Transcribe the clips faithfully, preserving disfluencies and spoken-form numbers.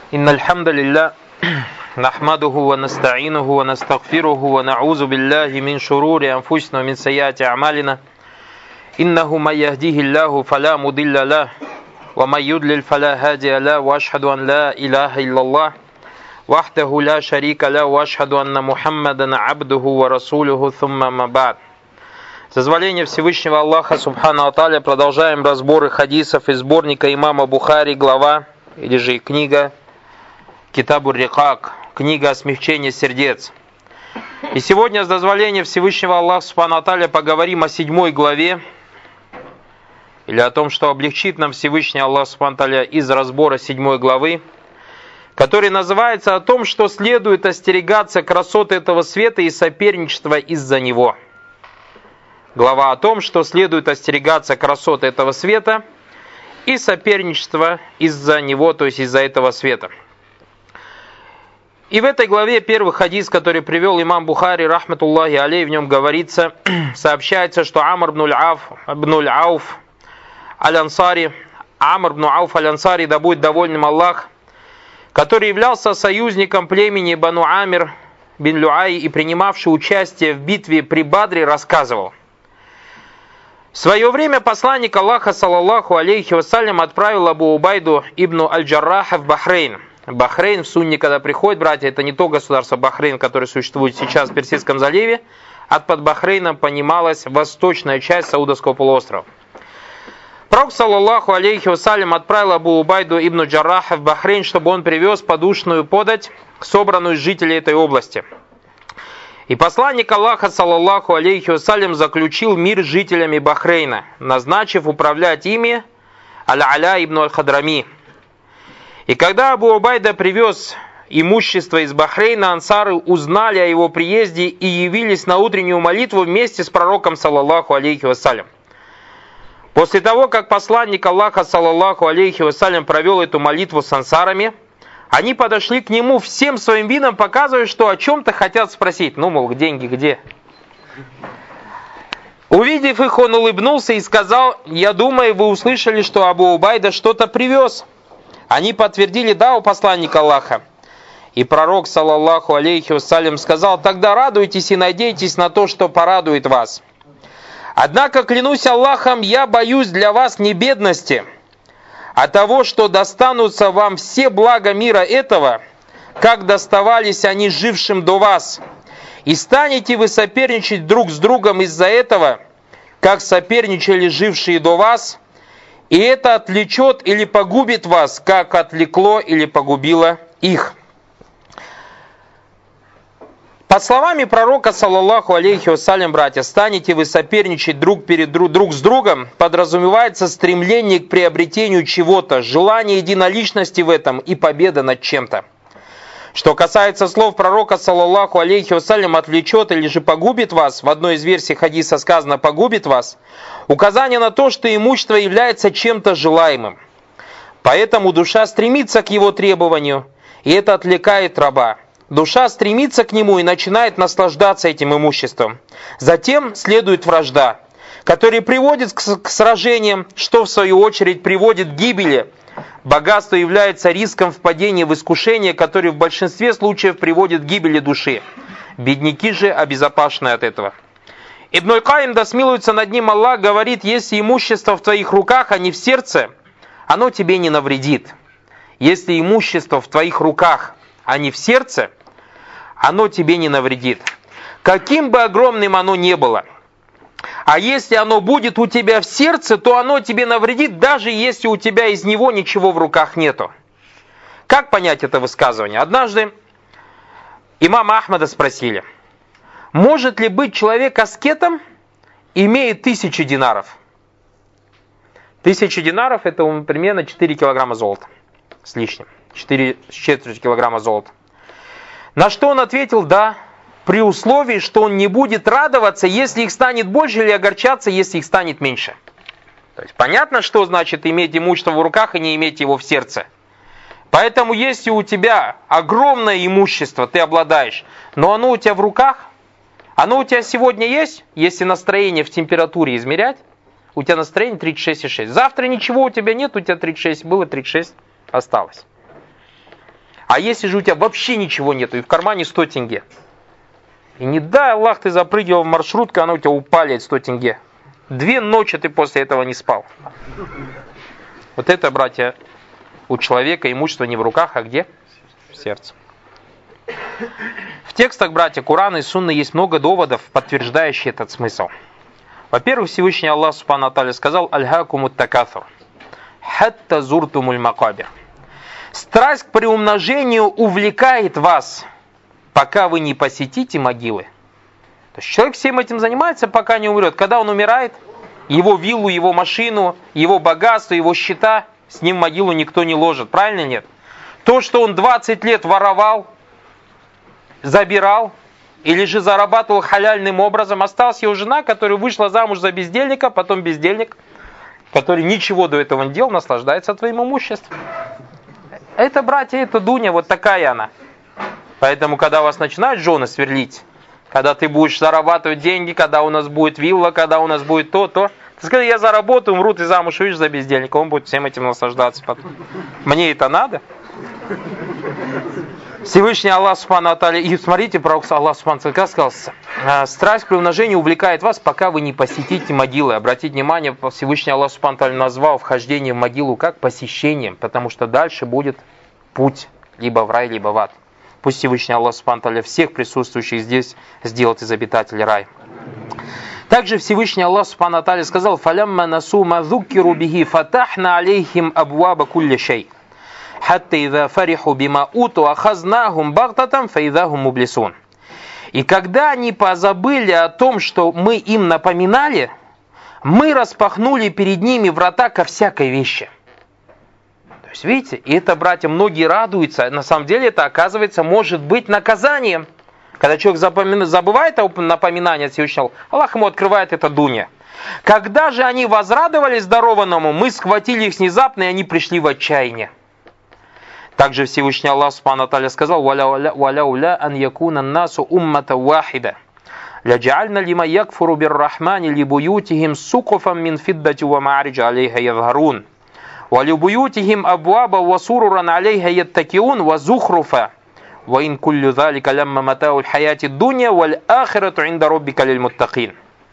إن الحمد لله نحمده ونستعينه ونستغفره ونعوذ بالله من شرور أنفسنا ومن سيئات أعمالنا إنه من يهديه الله فلا مضل له ومن يضلل فلا هادي له وأشهد أن لا إله إلا الله وحده لا شريك له وأشهد أن محمدا عبده ورسوله ثم ما بعد. С дозволения Всевышнего Аллаха Субхану ва Тааля продолжаем разборы хадисов из сборника имама Бухари, глава, или же и книга Китабур Рикак, книга о смягчении сердец. И сегодня, с дозволения Всевышнего Аллаха Субхану ва Тааля, поговорим о седьмой главе, или о том, что облегчит нам Всевышний Аллах Субхану ва Тааля из разбора седьмой главы, который называется о том, что следует остерегаться красоты этого света и соперничества из-за него. Глава о том, что следует остерегаться красоты этого света и соперничества из-за него, то есть из-за этого света. И в этой главе первый хадис, который привел имам Бухари, рахматуллахи алейх, в нем говорится, сообщается, что Амр ибн Ауф аль-Ансари, Амр ибн Ауф аль-Ансари, да будет довольным Аллах, который являлся союзником племени Бану Амир бин Люай и принимавший участие в битве при Бадре, рассказывал: в свое время посланник Аллаха, саллаллаху алейхи вассалям, отправил Абу Убайду ибн аль-Джарраха в Бахрейн. Бахрейн в Сунне, когда приходят братья, это не то государство Бахрейн, которое существует сейчас в Персидском заливе, а под Бахрейном понималась восточная часть Саудовского полуострова. Пророк, саллаллаху алейхи вассалям, отправил Абу Убайду ибн Джарраха в Бахрейн, чтобы он привез подушную подать, собранную из жителей этой области. И посланник Аллаха, саллаллаху алейхи вассалям, заключил мир с жителями Бахрейна, назначив управлять ими Аль-Аля ибн Аль-Хадрами. И когда Абу Убайда привез имущество из Бахрейна, ансары узнали о его приезде и явились на утреннюю молитву вместе с пророком, саллаллаху алейхи вассалям. После того, как посланник Аллаха, саллаллаху алейхи вассалям, провел эту молитву с ансарами, они подошли к нему всем своим видом, показывая, что о чем-то хотят спросить. Ну, мол, деньги где? Увидев их, он улыбнулся и сказал: я думаю, вы услышали, что Абу Убайда что-то привез. Они подтвердили: да, у посланника Аллаха. И пророк, саллаллаху алейхи вассалям, сказал: тогда радуйтесь и надейтесь на то, что порадует вас. Однако, клянусь Аллахом, я боюсь для вас не бедности, а того, что достанутся вам все блага мира этого, как доставались они жившим до вас, и станете вы соперничать друг с другом из-за этого, как соперничали жившие до вас, и это отвлечет или погубит вас, как отвлекло или погубило их. Под словами пророка, саллаллаху алейхи вассалям, братья, станете вы соперничать друг перед друг, друг с другом, подразумевается стремление к приобретению чего-то, желание единоличности в этом и победа над чем-то. Что касается слов пророка, саллаллаху алейхи вассалям, отвлечет или же погубит вас, в одной из версий хадиса сказано погубит вас, указание на то, что имущество является чем-то желаемым. Поэтому душа стремится к его требованию, и это отвлекает раба. Душа стремится к нему и начинает наслаждаться этим имуществом. Затем следует вражда, которая приводит к сражениям, что в свою очередь приводит к гибели. Богатство является риском впадения в искушение, которое в большинстве случаев приводит к гибели души. Бедняки же обезопасены от этого. Ибн Аль-Каим, да смилуется над ним Аллах, говорит: если имущество в твоих руках, а не в сердце, оно тебе не навредит. Если имущество в твоих руках, а не в сердце, оно тебе не навредит, каким бы огромным оно ни было. А если оно будет у тебя в сердце, то оно тебе навредит, даже если у тебя из него ничего в руках нету. Как понять это высказывание? Однажды имама Ахмада спросили: может ли быть человек аскетом, имея тысячи динаров? Тысяча динаров — это примерно четыре килограмма золота с лишним, четыре с четвертью килограмма золота. На что он ответил: да, при условии, что он не будет радоваться, если их станет больше, или огорчаться, если их станет меньше. То есть понятно, что значит иметь имущество в руках и не иметь его в сердце. Поэтому если у тебя огромное имущество, ты обладаешь, но оно у тебя в руках, оно у тебя сегодня есть, если настроение в температуре измерять, у тебя настроение тридцать шесть и шесть. Завтра ничего у тебя нет, у тебя тридцать шесть было, тридцать шесть осталось. А если же у тебя вообще ничего нету, и в кармане сто тенге, и не дай Аллах, ты запрыгивал в маршрутку, она у тебя упали сто тенге. Две ночи ты после этого не спал. Вот это, братья, у человека имущество не в руках, а где? В сердце. В текстах, братья, Корана и Сунны есть много доводов, подтверждающих этот смысл. Во-первых, Всевышний Аллах Субхану ва Тааля сказал: «Альхакумут такафур, хатта зуртумуль макабир». Страсть к приумножению увлекает вас, пока вы не посетите могилы. То есть человек всем этим занимается, пока не умрет. Когда он умирает, его виллу, его машину, его богатство, его счета, с ним в могилу никто не ложит. Правильно или нет? То, что он двадцать лет воровал, забирал, или же зарабатывал халяльным образом, осталась его жена, которая вышла замуж за бездельника, потом бездельник, который ничего до этого не делал, наслаждается твоим имуществом. Это, братья, это дуня, вот такая она. Поэтому, когда вас начинают жены сверлить, когда ты будешь зарабатывать деньги, когда у нас будет вилла, когда у нас будет то, то, ты скажи: я заработаю, умру, ты замуж выйдешь за бездельника, он будет всем этим наслаждаться потом. Мне это надо? Всевышний Аллах Субхану ва Тааля, и смотрите, пророк Аллах Субхану ва Тааля сказал: страсть к приумножению увлекает вас, пока вы не посетите могилы. Обратите внимание, Всевышний Аллах Субхану ва Тааля назвал вхождение в могилу как посещением, потому что дальше будет путь либо в рай, либо в ад. Пусть Всевышний Аллах Субхану ва Тааля всех присутствующих здесь сделает из обитателей рая. Также Всевышний Аллах Субхану ва Тааля сказал: «Фалямма насу ма зуккиру бихи фатахна алейхим абваба кулли шей». «Хатта иза фариху бима уту ахазнахум багтатам фаидахум мублисун». И когда они позабыли о том, что мы им напоминали, мы распахнули перед ними врата ко всякой вещи. То есть, видите, и это, братья, многие радуются. На самом деле это, оказывается, может быть наказанием. Когда человек запомина... забывает о напоминании от Всевышнего, Аллах ему открывает это дуня. Когда же они возрадовались дарованному, мы схватили их внезапно, и они пришли в отчаяние. Также Всевышний Аллах Субхану ва Тааля сказал: «Валяуля ан якуна насу уммата вахида, ляджаальна лима якфуру биррахмани либуютихим сукуфам мин фиддати ва маариджа алейха ядхарун, ва либуютихим абваба ва суруран алейха яттакиун ва зухруфа, ва ин куллю залика лямма матауль хаяти дунья валь ахирату инда роббика лиль муттакин».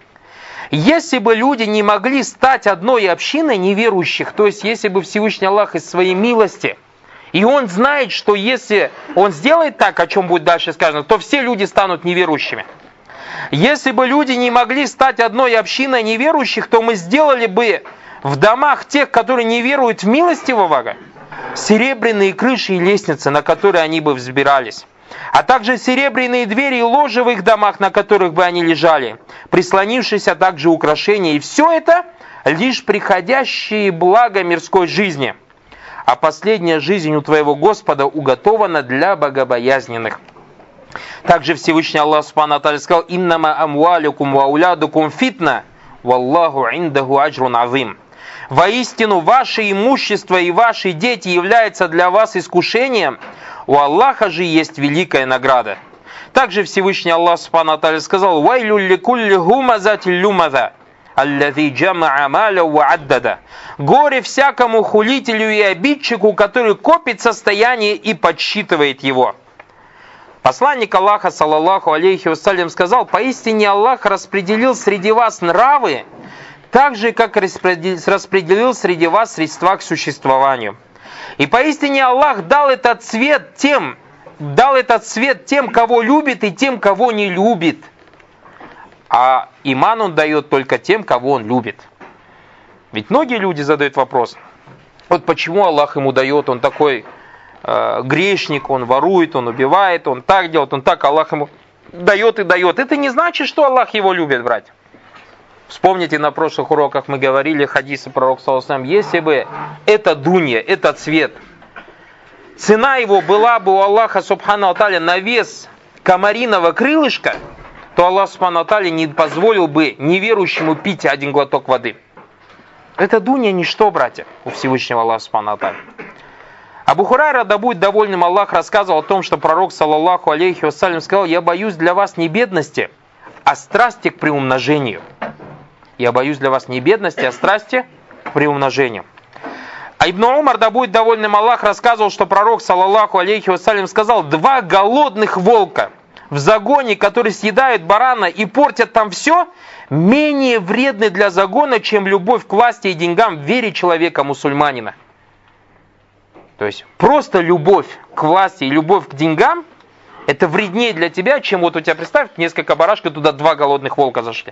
Если бы люди не могли стать одной общиной неверующих, то есть если бы Всевышний Аллах из своей милости, и он знает, что если он сделает так, о чем будет дальше сказано, то все люди станут неверующими. Если бы люди не могли стать одной общиной неверующих, то мы сделали бы в домах тех, которые не веруют в милостивого, серебряные крыши и лестницы, на которые они бы взбирались. А также серебряные двери и ложи в их домах, на которых бы они лежали, прислонившись, а также украшения. И все это лишь приходящие блага мирской жизни. А последняя жизнь у твоего Господа уготована для богобоязненных. Также Всевышний Аллах Субхану ва Тааля сказал: «Иннама амвалюкум ва аулядукум фитна, валлаху индаху аджрун азим». Воистину, ваше имущество и ваши дети являются для вас искушением, у Аллаха же есть великая награда. Также Всевышний Аллах Субхану ва Тааля сказал: «Вайлю ликулли гумазати люмаза, аллази джамаа маля ва аддада». Горе всякому хулителю и обидчику, который копит состояние и подсчитывает его. Посланник Аллаха, саллаллаху алейхи вассалям, сказал: «Поистине Аллах распределил среди вас нравы, так же, как распределил среди вас средства к существованию. И поистине Аллах дал этот цвет тем, дал этот цвет тем, кого любит, и тем, кого не любит. А иман Он дает только тем, кого Он любит». Ведь многие люди задают вопрос: вот почему Аллах ему дает, он такой э, грешник, он ворует, он убивает, он так делает, он так, Аллах ему дает и дает. Это не значит, что Аллах его любит, братья. Вспомните, на прошлых уроках мы говорили хадисы пророка саллаллаху алейхи ва саллям, если бы эта дунья, этот цвет, цена его была бы у Аллаха Субхану ва Тааля на вес комариного крылышка, то Аллах Субхану ва Тааля не позволил бы неверующему пить один глоток воды. Это дунья ничто, братья, у Всевышнего Аллаха Субхану ва Тааля. Абу Хурайра, да будет довольным Аллах, рассказывал о том, что пророк, саллаллаху алейхи вассалям, сказал: «Я боюсь для вас не бедности, а страсти к приумножению». Я боюсь для вас не бедности, а страсти к приумножению. А Ибн Умар, да будет довольным Аллах, рассказывал, что пророк, саллаллаху алейхи вассалям, сказал: два голодных волка в загоне, которые съедают барана и портят там все, менее вредны для загона, чем любовь к власти и деньгам в вере человека-мусульманина. То есть просто любовь к власти и любовь к деньгам — это вреднее для тебя, чем вот у тебя, представь, несколько барашков, туда два голодных волка зашли.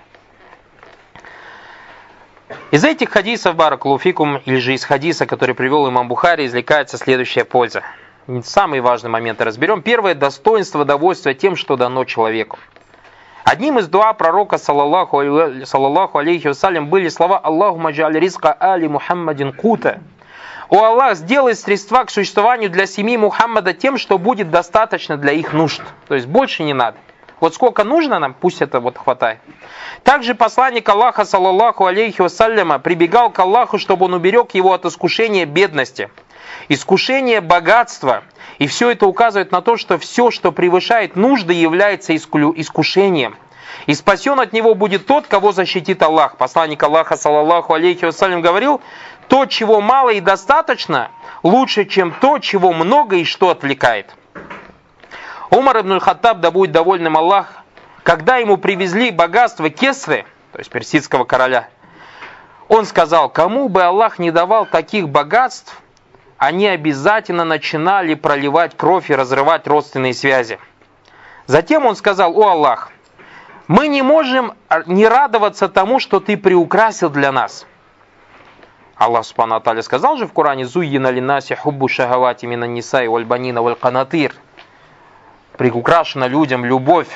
Из этих хадисов, баракаллаху фикум, или же из хадиса, который привел имам Бухари, извлекается следующая польза. Самые важные моменты разберем. Первое — достоинство, довольство тем, что дано человеку. Одним из дуа пророка, саллаллаху алейхи вассалям, были слова: «Аллахумма джа'аль ризка али Мухаммадин кута». «О Аллах, сделай средства к существованию для семьи Мухаммада тем, что будет достаточно для их нужд». То есть больше не надо. Вот сколько нужно нам, пусть это вот хватает. Также посланник Аллаха, саллаллаху алейхи вассаляма, прибегал к Аллаху, чтобы он уберег его от искушения бедности, искушения богатства. И все это указывает на то, что все, что превышает нужды, является искушением. И спасен от него будет тот, кого защитит Аллах. Посланник Аллаха, саллаллаху алейхи вассалям, говорил: то, чего мало и достаточно, лучше, чем то, чего много и что отвлекает. Умар ибн аль-Хаттаб, да будет довольным Аллах, когда ему привезли богатство Кесры, то есть персидского короля, он сказал: кому бы Аллах не давал таких богатств, они обязательно начинали проливать кровь и разрывать родственные связи. Затем он сказал: о Аллах, мы не можем не радоваться тому, что ты приукрасил для нас. Аллах субхану ва тааля сказал же в Коране: «Зуйина линнаси хуббу шахавати минан нисаи валь банина валь канатир». Приукрашена людям любовь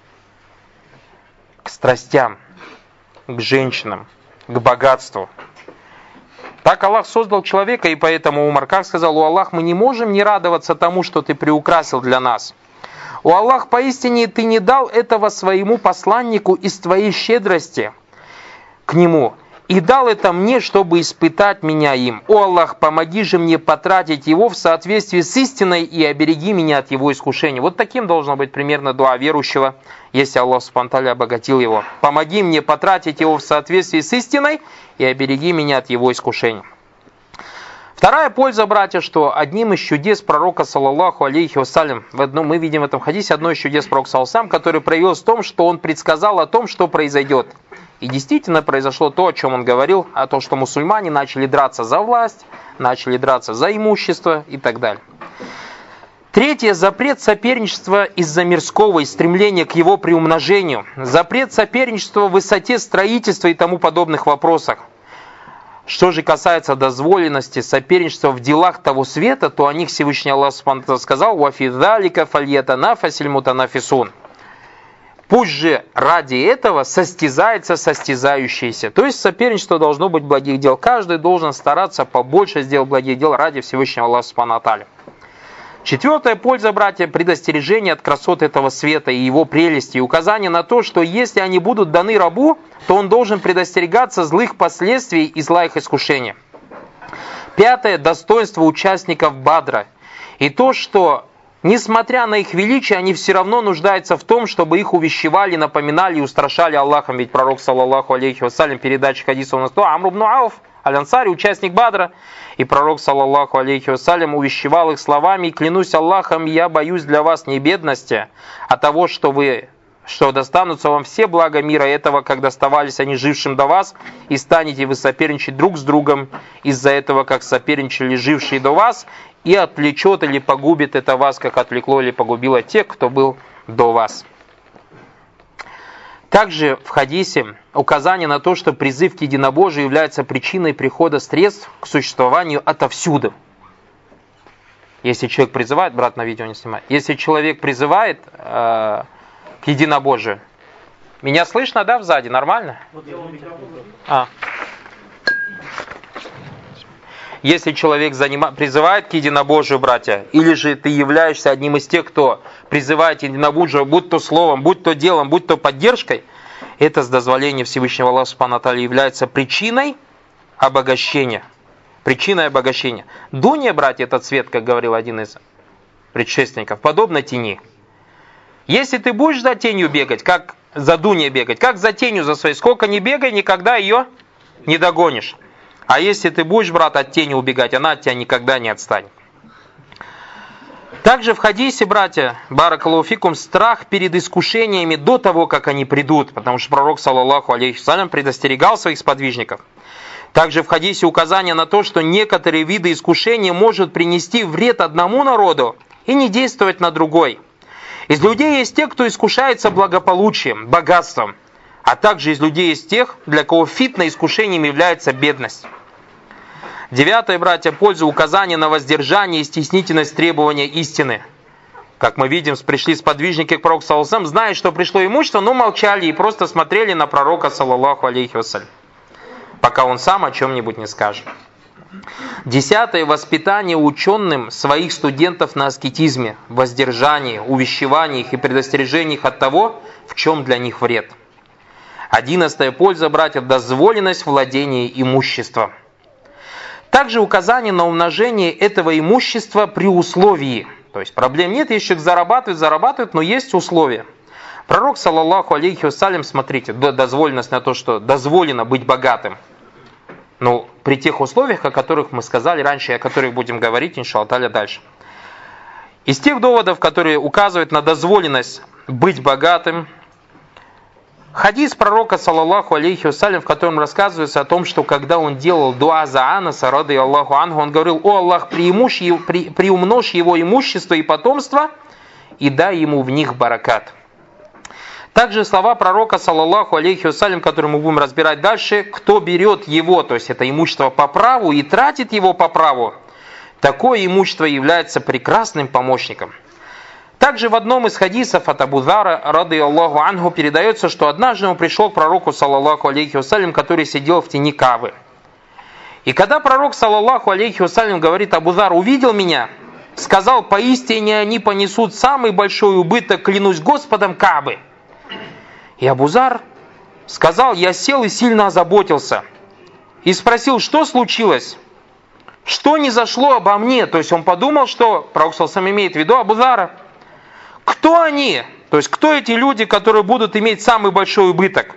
к страстям, к женщинам, к богатству. Так Аллах создал человека, и поэтому Умар как сказал: «О Аллах, мы не можем не радоваться тому, что ты приукрасил для нас. О Аллах, поистине ты не дал этого своему посланнику из твоей щедрости к нему, и дал это мне, чтобы испытать меня им. О Аллах, помоги же мне потратить его в соответствии с истиной и обереги меня от его искушения». Вот таким должно быть примерно дуа верующего, если Аллах субхану ва тааля обогатил его. «Помоги мне потратить его в соответствии с истиной и обереги меня от его искушения». Вторая польза, братья, что одним из чудес пророка, саллаллаху алейхи вассалям, в одном, мы видим в этом хадисе одно из чудес пророка, саллаллаху алейхи вассалям, который проявилось в том, что он предсказал о том, что произойдет. И действительно произошло то, о чем он говорил, о том, что мусульмане начали драться за власть, начали драться за имущество и так далее. Третье — запрет соперничества из-за мирского и стремления к его приумножению. Запрет соперничества в высоте строительства и тому подобных вопросах. Что же касается дозволенности соперничества в делах того света, то о них Всевышний Аллах сказал: «Вафи залика фальятанафасиль мутанафисун». Пусть же ради этого состязается состязающийся. То есть соперничество должно быть благих дел. Каждый должен стараться побольше сделать благих дел ради Всевышнего Аллаха субхану ва тааля. Четвертая польза, братья, предостережение от красот этого света и его прелести, и указание на то, что если они будут даны рабу, то он должен предостерегаться злых последствий и злых искушений. Пятое — достоинство участников Бадра. И то, что, несмотря на их величие, они все равно нуждаются в том, чтобы их увещевали, напоминали и устрашали Аллахом. Ведь пророк, саллаллаху алейхи вассалям, передача хадиса у нас то, Амр ибн Ауф аль-Ансари, участник Бадра, и пророк, саллаллаху алейхи вассалям, увещевал их словами: «Клянусь Аллахом, я боюсь для вас не бедности, а того, что вы, что достанутся вам все блага мира этого, как доставались они жившим до вас, и станете вы соперничать друг с другом из-за этого, как соперничали жившие до вас, и отвлечет или погубит это вас, как отвлекло или погубило тех, кто был до вас». Также в хадисе указание на то, что призыв к единобожию является причиной прихода средств к существованию отовсюду. Если человек призывает, брат на видео не снимает, если человек призывает э, к единобожию, меня слышно, да, сзади, нормально? А. Если человек занима... призывает к единобожию, братья, или же ты являешься одним из тех, кто призывает к единобожию, будь то словом, будь то делом, будь то поддержкой, это с дозволения Всевышнего Аллаха субхану ва тааля является причиной обогащения. Причиной обогащения. Дуния, братья, этот свет, как говорил один из предшественников, подобно тени. Если ты будешь за тенью бегать, как за дунией бегать, как за тенью за своей, сколько ни бегай, никогда ее не догонишь. А если ты будешь, брат, от тени убегать, она от тебя никогда не отстанет. Также в хадисе, братья, баракаллаху фикум, страх перед искушениями до того, как они придут, потому что пророк, саллаллаху алейхи вассалям, предостерегал своих сподвижников. Также в хадисе указание на то, что некоторые виды искушения может принести вред одному народу и не действовать на другой. Из людей есть те, кто искушается благополучием, богатством, а также из людей есть тех, для кого фитна искушением является бедность. Девятое, братья, польза указания на воздержание и стеснительность требования истины. Как мы видим, пришли сподвижники к пророку, саллаллаху алейхи вассалям, зная, что пришло имущество, но молчали и просто смотрели на пророка, саллаллаху алейхи вассалям, пока он сам о чем-нибудь не скажет. Десятое, воспитание ученым своих студентов на аскетизме, воздержании, увещеваниях и предостережениях от того, в чем для них вред. Одиннадцатая, польза, братья, дозволенность владения имуществом. Также указание на умножение этого имущества при условии. То есть проблем нет, если человек зарабатывает, зарабатывает, но есть условия. Пророк, саллаллаху алейхи вассалям, смотрите, дозволенность на то, что дозволено быть богатым. Ну, при тех условиях, о которых мы сказали раньше, и о которых будем говорить, иншаллах та'аля, дальше. Из тех доводов, которые указывают на дозволенность быть богатым, хадис пророка, саллаллаху алейхи вассалям, в котором рассказывается о том, что когда он делал дуа за Анаса, рады Аллаху анху, он говорил: «О Аллах, приумножь его, при, приумножь его имущество и потомство, и дай ему в них баракат». Также слова пророка, саллаллаху алейхи вассалям, которые мы будем разбирать дальше: «Кто берет его, то есть это имущество по праву, и тратит его по праву, такое имущество является прекрасным помощником». Также в одном из хадисов от Абу Зара, рады Аллаху анху, передается, что однажды он пришел к пророку, саллаллаху алейхи вассалям, который сидел в тени Каабы. И когда пророк, саллаллаху алейхи вассалям, говорит: «Абу Зар увидел меня, сказал: поистине они понесут самый большой убыток, клянусь Господом, Каабы». И Абу Зар сказал: «Я сел и сильно озаботился». И спросил: «Что случилось? Что не зашло обо мне?» То есть он подумал, что пророк саллаллаху алейхи имеет в виду Абу Зара. Кто они? То есть кто эти люди, которые будут иметь самый большой убыток?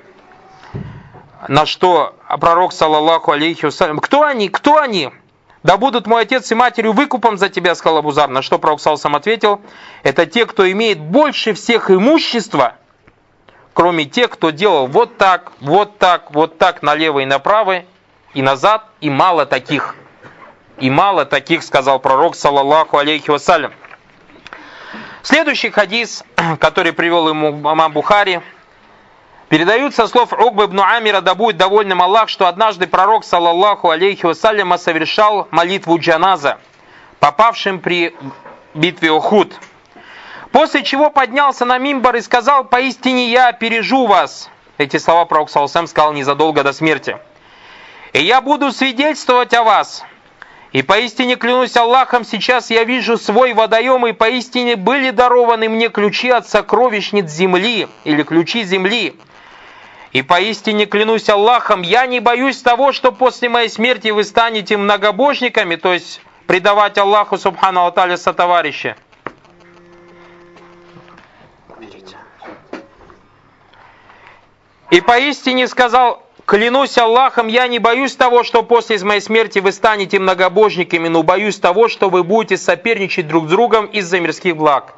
На что пророк, саллаллаху алейхи вассалям: кто они? Кто они? Да будут мой отец и матерью выкупом за тебя, сказал Абу Зар. На что пророк саллаллаху алейхи вассалям ответил: это те, кто имеет больше всех имущества, кроме тех, кто делал вот так, вот так, вот так, налево и направо, и назад, и мало таких. И мало таких, сказал пророк, саллаллаху алейхи вассалям. Следующий хадис, который привел ему имам Бухари, передают со слов Угбы ибн Амира, да будет довольным Аллах, что однажды пророк, саллаллаху алейхи вассалям, совершал молитву джаназа попавшим при битве Ухуд. После чего поднялся на мимбар и сказал: «Поистине я опережу вас». Эти слова пророк, саллаллаху алейхи вассалям, сказал незадолго до смерти. «И я буду свидетельствовать о вас. И поистине клянусь Аллахом, сейчас я вижу свой водоем, и поистине были дарованы мне ключи от сокровищниц земли, или ключи земли. И поистине клянусь Аллахом, я не боюсь того, что после моей смерти вы станете многобожниками», то есть предавать Аллаху субхану ва тааля сотоварища. И поистине сказал: «Клянусь Аллахом, я не боюсь того, что после моей смерти вы станете многобожниками, но боюсь того, что вы будете соперничать друг с другом из-за мирских благ».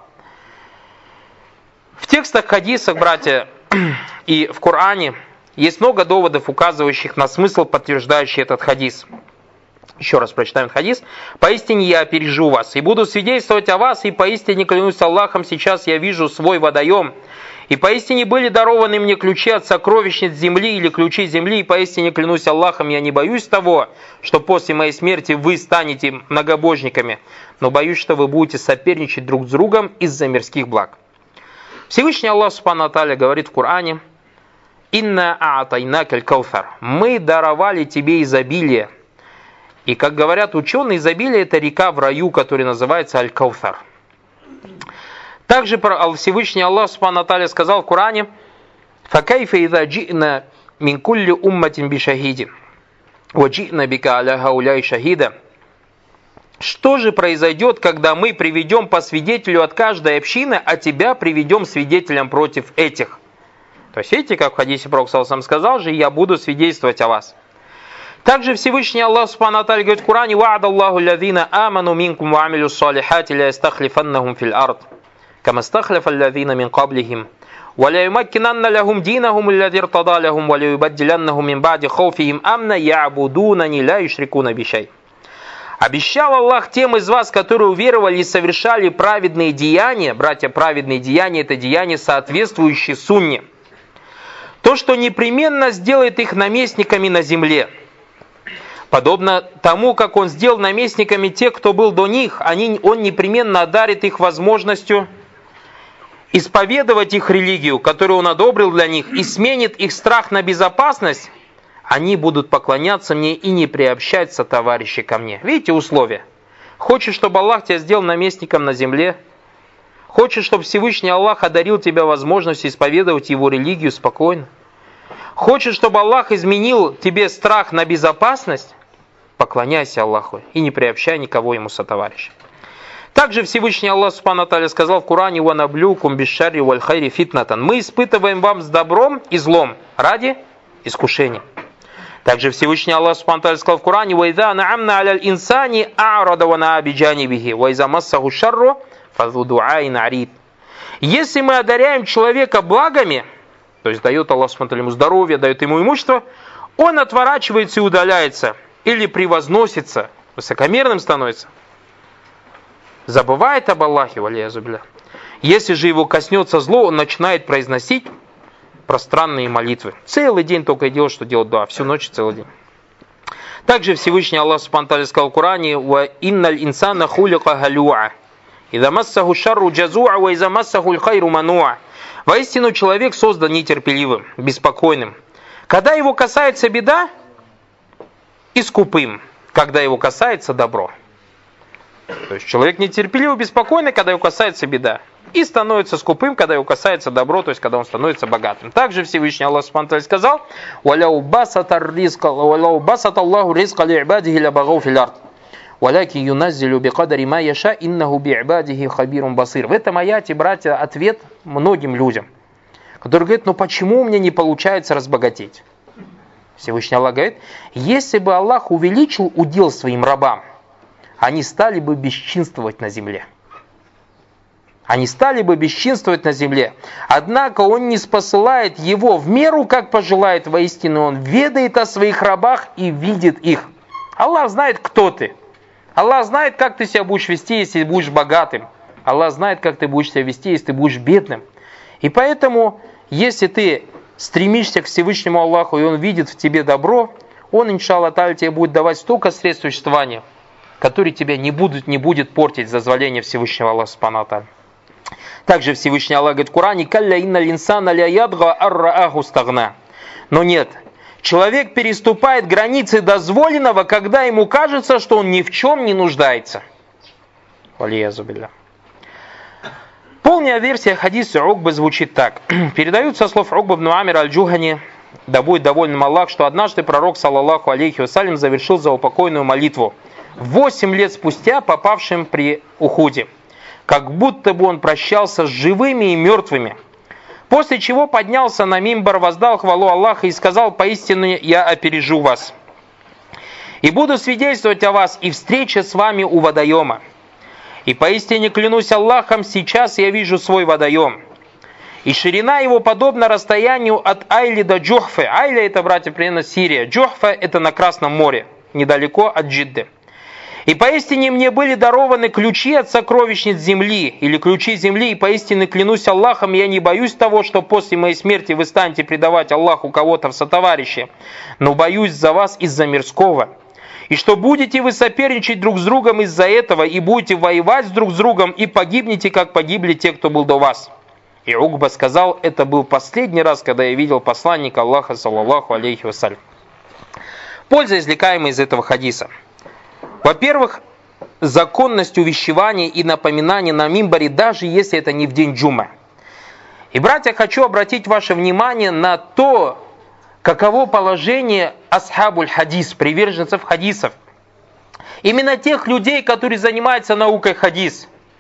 В текстах хадисов, братья, и в Коране есть много доводов, указывающих на смысл, подтверждающий этот хадис. Еще раз прочитаем хадис. «Поистине я опережу вас, и буду свидетельствовать о вас, и поистине клянусь Аллахом, сейчас я вижу свой водоем. И поистине были дарованы мне ключи от сокровищниц земли, или ключи земли, и поистине клянусь Аллахом, я не боюсь того, что после моей смерти вы станете многобожниками, но боюсь, что вы будете соперничать друг с другом из-за мирских благ». Всевышний Аллах субхану ва тааля говорит в Коране: «Инна а'атайнака аль-каусар». Мы даровали тебе изобилие. И, как говорят ученые, изобилие — это река в раю, которая называется Аль-Каусар. Также Всевышний Аллах субхану ва тааля сказал в Коране: «Факайфа иза джи'на мин кулли умматин бишахидин, ва джи'на бика аля хауляй шахида». Что же произойдет, когда мы приведем по свидетелю от каждой общины, а тебя приведем свидетелем против этих? То есть, видите, как в хадисе пророк саллаллаху алейхи вассалям сказал же: «Я буду свидетельствовать о вас». Также Всевышний Аллах Субхану ва Тааля говорит в Коране: «Ва'ада Аллаху аллазина аману минкум ва амилю ссалихати ля ястахлифаннахум фил ард, кама стахлифа аллазина мин каблихим, ва ля юмаккинанна лахум динахум аллази иртада лахум, ва ля юбаддиланнахум мин ба'ди хауфихим амна я'будунани ля юшрикуна би шай». Обещал Аллах тем из вас, которые уверовали и совершали праведные деяния, братья, праведные деяния — это деяния, соответствующие сунне, то, что непременно сделает их наместниками на земле. Подобно тому, как Он сделал наместниками тех, кто был до них, они, Он непременно одарит их возможностью исповедовать их религию, которую Он одобрил для них, и сменит их страх на безопасность. Они будут поклоняться мне и не приобщаться, товарищи, ко мне. Видите условия? Хочешь, чтобы Аллах тебя сделал наместником на земле? Хочешь, чтобы Всевышний Аллах одарил тебя возможностью исповедовать Его религию спокойно? Хочешь, чтобы Аллах изменил тебе страх на безопасность? Поклоняйся Аллаху и не приобщай никого Ему сотоварища. Также Всевышний Аллах Субхану ва Тааля сказал в Коране: «Ва наблюкум бишшарри валь хайри фитнатан». Мы испытываем вам с добром и злом ради искушения. Также Всевышний Аллах Субхану ва Тааля сказал в Коране: «Ва иза на'амна алял инсани а'рада ва на'a биджанибихи, ва иза массаху шарру фазу ду'аин арид». Если мы одаряем человека благами, то есть дает Аллах Субхану ва Тааля ему здоровье, дает ему имущество, он отворачивается и удаляется, или превозносится, высокомерным становится, забывает об Аллахе, валиязубля. Если же его коснется зло, он начинает произносить пространные молитвы. Целый день только и делает, что делает дуа, всю ночь, целый день. Также Всевышний Аллах Субхану ва Тааля сказал в Коране: «Ва инналь инсана хулика галюа, иза массаху шарру джазуа, ва иза массаху хайру мануа». Воистину человек создан нетерпеливым, беспокойным, когда его касается беда, и скупым, когда его касается добро. То есть человек нетерпеливый, беспокойный, когда его касается беда, и становится скупым, когда его касается добро, то есть когда он становится богатым. Также Всевышний Аллах Субхану ва Тааля сказал: «Валяу басата Аллаху ризка ли ибадихи ля багау фил ард, валяки юназзилю бикадари ма яша, иннаху би ибадихи хабирун басир». В этом аяте, братья, ответ многим людям, которые говорят: ну почему у меня не получается разбогатеть? Всевышний Аллах говорит: если бы Аллах увеличил удел своим рабам, они стали бы бесчинствовать на земле. Они стали бы бесчинствовать на земле. Однако Он не спосылает его в меру, как пожелает. Воистину Он ведает о своих рабах и видит их. Аллах знает, кто ты. Аллах знает, как ты себя будешь вести, если будешь богатым. Аллах знает, как ты будешь себя вести, если ты будешь бедным. И поэтому, если ты стремишься к Всевышнему Аллаху, и Он видит в тебе добро, Он, иншаллах та'аля, тебе будет давать столько средств существования, которые тебя не будут, не будет портить дозволение Всевышнего Аллаха Субхану ва Тааля. Также Всевышний Аллах говорит в Коране: «Калля инналь инсана ля ядга ар-рааху стагна». Но нет, человек переступает границы дозволенного, когда ему кажется, что он ни в чем не нуждается. Валиязубилля. Полная версия хадиса Угбы звучит так. Передают со слов Угбы ибн Амира аль-Джухани, да будет доволен Аллах, что однажды пророк, саллаллаху алейхи вассалям, завершил заупокойную молитву восемь лет спустя попавшим при Ухуде, как будто бы он прощался с живыми и мертвыми. После чего поднялся на мимбар, воздал хвалу Аллаха и сказал: «Поистину я опережу вас и буду свидетельствовать о вас и встрече с вами у водоема. И поистине клянусь Аллахом, сейчас я вижу свой водоем. И ширина его подобна расстоянию от Айли до Джухфы». Айля — это, братья, примерно Сирия. Джухфа — это на Красном море, недалеко от Джидды. «И поистине мне были дарованы ключи от сокровищниц земли», или ключи земли, «и поистине клянусь Аллахом, я не боюсь того, что после моей смерти вы станете предавать Аллаху кого-то в сотоварищи, но боюсь за вас из-за мирского. И что будете вы соперничать друг с другом из-за этого, и будете воевать друг с другом, и погибнете, как погибли те, кто был до вас». И Угба сказал: это был последний раз, когда я видел посланника Аллаха, саллаллаху алейхи вассалям. Польза, извлекаемая из этого хадиса. Во-первых, законность увещевания и напоминания на мимбаре, даже если это не в день джума. И, братья, хочу обратить ваше внимание на то, каково положение асхабуль хадис, приверженцев хадисов. Именно тех людей, которые занимаются наукой хадис.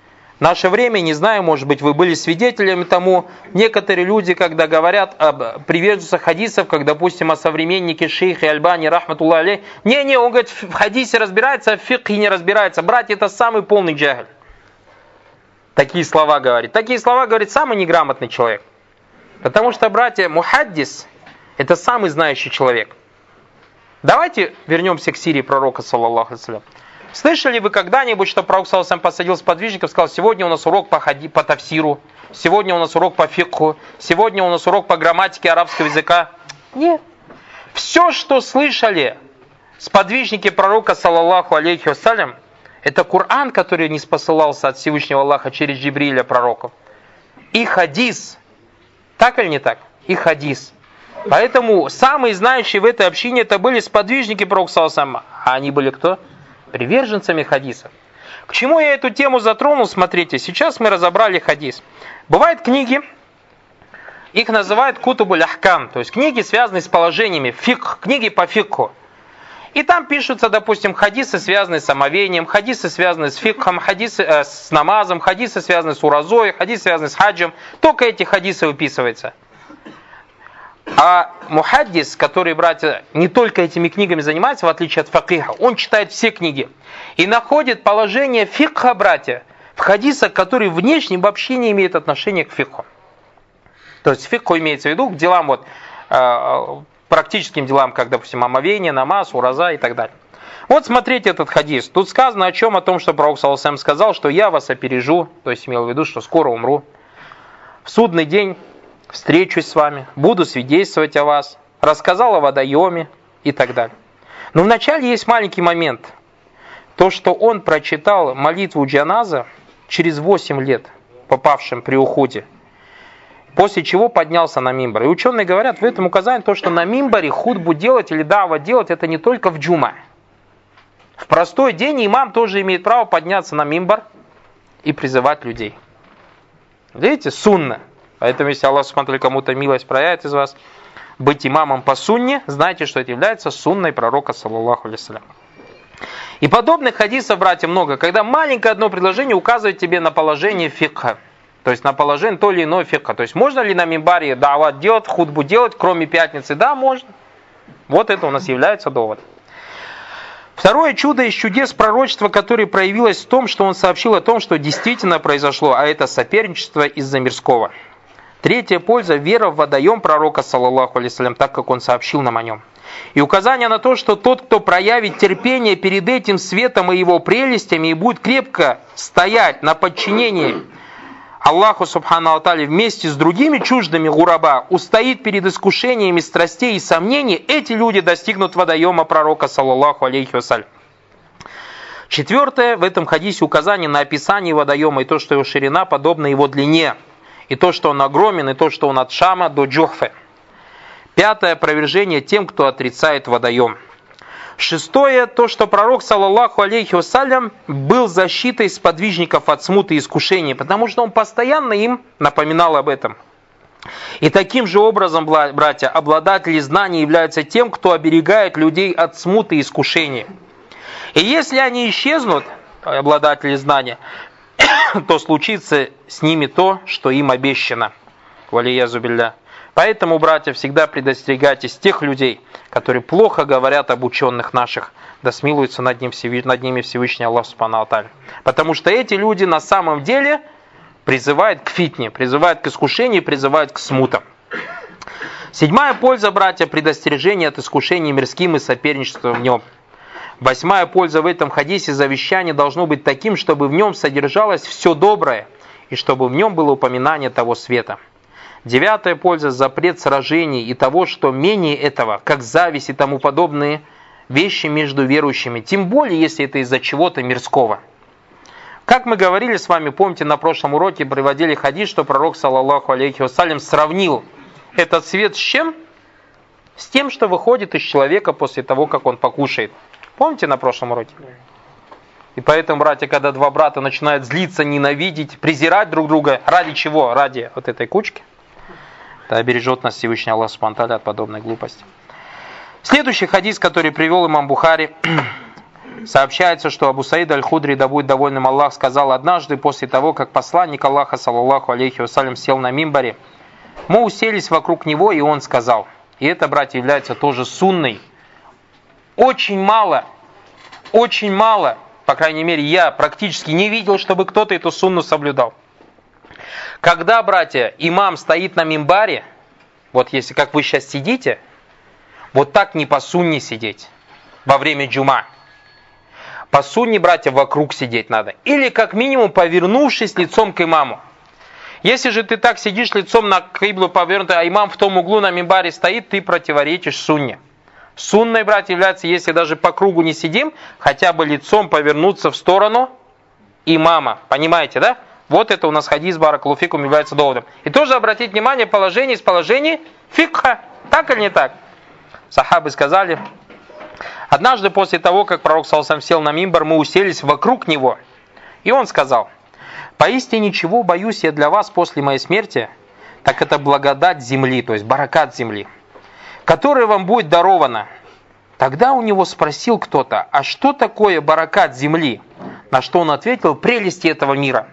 наше время, не знаю, может быть, вы были свидетелями тому, некоторые люди, когда говорят об приверженцах хадисов, как, допустим, о современнике шейхе Альбани, рахматуллах алейх, не-не, он говорит, в хадисе разбирается, а в фикхе не разбирается. Братья, это самый полный джахиль. Такие слова говорит. Такие слова говорит самый неграмотный человек. Потому что, братья, мухаддис – это самый знающий человек. Давайте вернемся к сирии пророка, саллаллаху алейхи ва саллям. Слышали вы когда-нибудь, что пророк саллаллаху алейхи ва саллям посадил сподвижников и сказал: сегодня у нас урок по, хади, по тафсиру, сегодня у нас урок по фикху, сегодня у нас урок по грамматике арабского языка? Нет. Все, что слышали сподвижники пророка, саллаллаху алейхи ва саллям, это Коран, который не спосылался от Всевышнего Аллаха через Джибриля пророков. И хадис. Так или не так? И хадис. Поэтому самые знающие в этой общине это были сподвижники пророка, саллаллаху алейхи ва саллям. А они были кто? Приверженцами хадисов. К чему я эту тему затронул? Смотрите, сейчас мы разобрали хадис. Бывают книги, их называют кутубуль ахкам, то есть книги, связанные с положениями, фикх, книги по фикху. И там пишутся, допустим, хадисы, связанные с омовением, хадисы, связанные с фикхом, хадисы э, с намазом, хадисы, связанные с уразой, хадисы, связанные с хаджем. Только эти хадисы выписываются. А мухаддис, который, братья, не только этими книгами занимается, в отличие от факиха, он читает все книги и находит положение фикха, братья, в хадисах, которые внешне вообще не имеют отношения к фикху. То есть фикху имеется в виду к делам, вот, э, практическим делам, как, допустим, омовение, намаз, ураза и так далее. Вот смотрите этот хадис. Тут сказано о чем? О том, что пророк саллаллаху алейхи ва саллям сказал, что я вас опережу, то есть имел в виду, что скоро умру. В судный день встречусь с вами, буду свидетельствовать о вас, рассказал о водоеме и так далее. Но вначале есть маленький момент. То, что он прочитал молитву джаназа через восемь лет, попавшим при уходе, после чего поднялся на мимбар. И ученые говорят, в этом указание то, что на мимбаре хутбу делать или дава делать, это не только в джума. В простой день имам тоже имеет право подняться на мимбар и призывать людей. Видите, сунна. Поэтому, если Аллах субхану ва тааля кому-то милость проявит из вас, быть имамом по сунне, знайте, что это является сунной пророка, саллаллаху алейхи ва саллям. И подобных хадисов, братья, много, когда маленькое одно предложение указывает тебе на положение фикха. То есть на положение то или иное фикха. То есть можно ли на мимбаре дават делать, хутбу делать, кроме пятницы? Да, можно. Вот это у нас является довод. Второе чудо из чудес пророчества, которое проявилось в том, что он сообщил о том, что действительно произошло, а это соперничество из-за мирского. Третья польза – вера в водоем пророка, саллаллаху алейхи ва саллям, так как он сообщил нам о нем. И указание на то, что тот, кто проявит терпение перед этим светом и его прелестями и будет крепко стоять на подчинении Аллаху субхану ва тааля вместе с другими чуждыми гураба, устоит перед искушениями страстей и сомнений, эти люди достигнут водоема пророка, саллаллаху алейхи ва саллям. Четвертое, в этом хадисе указание на описание водоема и то, что его ширина подобна его длине, и то, что он огромен, и то, что он от Шама до Джухфы. Пятое, опровержение тем, кто отрицает водоем. Шестое, то, что пророк, саллаллаху алейхи ва саллям, был защитой сподвижников от смуты и искушений, потому что он постоянно им напоминал об этом. И таким же образом, братья, обладатели знаний являются тем, кто оберегает людей от смуты и искушений. И если они исчезнут, обладатели знания, то случится с ними то, что им обещано. Валиязу билля. Поэтому, братья, всегда предостерегайтесь тех людей, которые плохо говорят об ученых наших, да смилуется над, ним Всевышний, над ними Всевышний Аллах субхану ва тааля. Потому что эти люди на самом деле призывают к фитне, призывают к искушению, призывают к смутам. Седьмая польза, братья, предостережение от искушений мирским и соперничества в нем. Восьмая польза в этом хадисе: завещание должно быть таким, чтобы в нем содержалось все доброе, и чтобы в нем было упоминание того света. Девятая польза – запрет сражений и того, что менее этого, как зависть и тому подобные вещи между верующими, тем более, если это из-за чего-то мирского. Как мы говорили с вами, помните, на прошлом уроке приводили хадис, что пророк, саллаллаху алейхи ва саллям, сравнил этот свет с чем? С тем, что выходит из человека после того, как он покушает. Помните на прошлом уроке? И поэтому, братья, когда два брата начинают злиться, ненавидеть, презирать друг друга, ради чего? Ради вот этой кучки. Да обережет нас Всевышний Аллах субхану ва тааля от подобной глупости. Следующий хадис, который привел имам Бухари, Сообщается, что Абу Саид аль-Худри, да будет довольным Аллах, сказал однажды после того, как посланник Аллаха, саллаллаху алейхи вассалям, сел на мимбаре, мы уселись вокруг него, и он сказал, и это, братья, является тоже сунной, очень мало, очень мало, по крайней мере, я практически не видел, чтобы кто-то эту сунну соблюдал. Когда, братья, имам стоит на мимбаре, вот если как вы сейчас сидите, вот так не по сунне сидеть во время джума. По сунне, братья, вокруг сидеть надо. Или как минимум повернувшись лицом к имаму. Если же ты так сидишь лицом на киблу повернутый, а имам в том углу на мимбаре стоит, ты противоречишь сунне. Сунной, братья, является, если даже по кругу не сидим, хотя бы лицом повернуться в сторону имама. Понимаете, да? Вот это у нас хадис баракаллаху фикум является доводом. И тоже обратить внимание, положение из положений фикха. Так или не так? Сахабы сказали, однажды после того, как пророк саллаллаху алейхи ва саллям сел на мимбар, мы уселись вокруг него. И он сказал, поистине чего боюсь я для вас после моей смерти, так это благодать земли, то есть баракат земли, которая вам будет дарована. Тогда у него спросил кто-то, а что такое баракат земли? На что он ответил, прелести этого мира.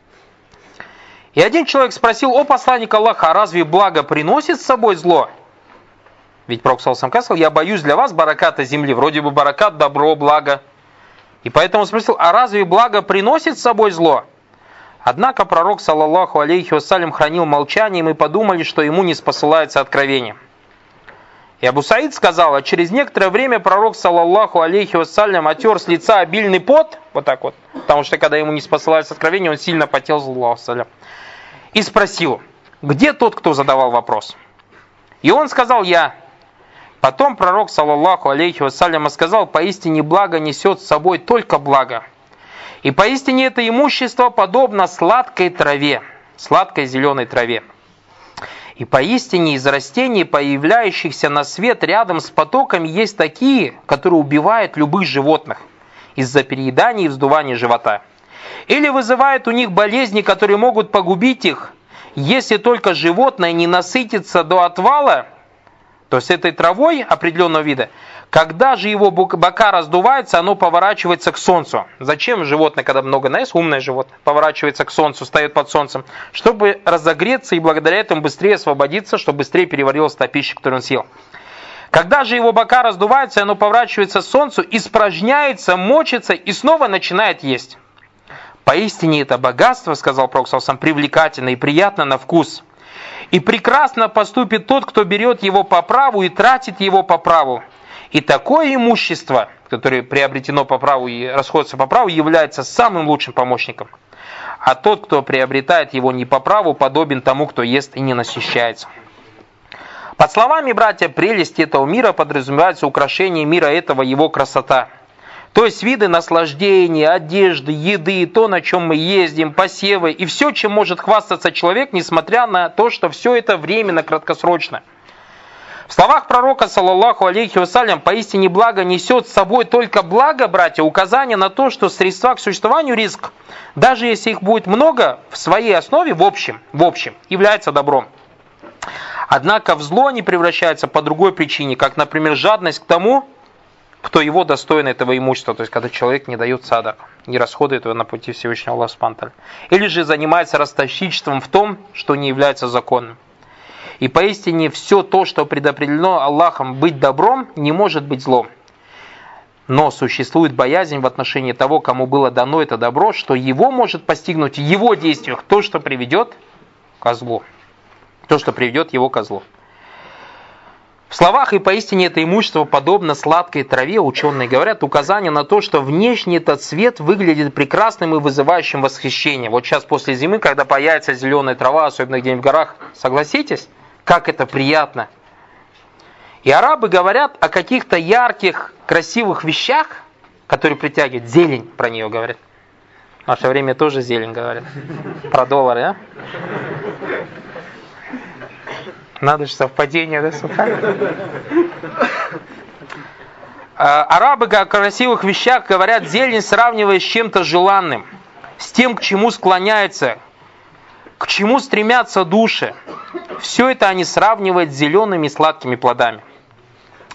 И один человек спросил, о посланник Аллаха, а разве благо приносит с собой зло? Ведь пророк саллаллаху алейхи ва саллям сказал, я боюсь для вас бараката земли. Вроде бы баракат, добро, благо. И поэтому он спросил, а разве благо приносит с собой зло? Однако пророк, саллаллаху алейхи ва саллям, хранил молчание, и мы подумали, что ему не спосылается откровение. И Абу Саид сказал, а через некоторое время пророк, саллаллаху алейхи ва саллям, отер с лица обильный пот, вот так вот, потому что когда ему не спосылается откровение, он сильно потел, саллаллаху алейхи, и спросил, где тот, кто задавал вопрос? И он сказал, я. Потом пророк, саллаллаху алейхи ва саллям, сказал, поистине благо несет с собой только благо. И поистине это имущество подобно сладкой траве, сладкой зеленой траве. И поистине из растений, появляющихся на свет рядом с потоками, есть такие, которые убивают любых животных из-за переедания и вздувания живота. Или вызывают у них болезни, которые могут погубить их, если только животное не насытится до отвала, то есть этой травой определенного вида. Когда же его бока раздуваются, оно поворачивается к солнцу. Зачем животное, когда много наест, умное животное, поворачивается к солнцу, встает под солнцем, чтобы разогреться и благодаря этому быстрее освободиться, чтобы быстрее переварилась та пища, которую он съел. Когда же его бока раздуваются, оно поворачивается к солнцу, испражняется, мочится и снова начинает есть. Поистине это богатство, сказал пророк саллаллаху алейхи ва саллям, привлекательно и приятно на вкус. И прекрасно поступит тот, кто берет его по праву и тратит его по праву. И такое имущество, которое приобретено по праву и расходится по праву, является самым лучшим помощником. А тот, кто приобретает его не по праву, подобен тому, кто ест и не насыщается. Под словами, братья, прелести этого мира подразумевается украшение мира этого, его красота. То есть виды наслаждения, одежды, еды, то, на чем мы ездим, посевы и все, чем может хвастаться человек, несмотря на то, что все это временно, краткосрочно. В словах пророка, саллаллаху алейхи ва саллям, поистине благо несет с собой только благо, братья, указание на то, что средства к существованию риск, даже если их будет много, в своей основе, в общем, в общем, является добром. Однако в зло они превращаются по другой причине, как, например, жадность к тому, кто его достоин этого имущества, то есть когда человек не дает садак, не расходует его на пути Всевышнего Аллаха субхану ва тааля, или же занимается ростовщичеством в том, что не является законным. И поистине все то, что предопределено Аллахом быть добром, не может быть злом. Но существует боязнь в отношении того, кому было дано это добро, что его может постигнуть в его действиях то, что приведет ко злу. То, что приведет его ко злу. В словах «и поистине это имущество подобно сладкой траве», ученые говорят, указание на то, что внешний этот цвет выглядит прекрасным и вызывающим восхищение. Вот сейчас после зимы, когда появится зеленая трава, особенно где-нибудь в горах, согласитесь, как это приятно. И арабы говорят о каких-то ярких, красивых вещах, которые притягивают. Зелень, про нее говорят. В наше время тоже зелень говорят. Про доллары, а? Надо же совпадение, да, субхана? Арабы о красивых вещах говорят, зелень сравнивая с чем-то желанным, с тем, к чему склоняется, к чему стремятся души. Все это они сравнивают с зелеными сладкими плодами.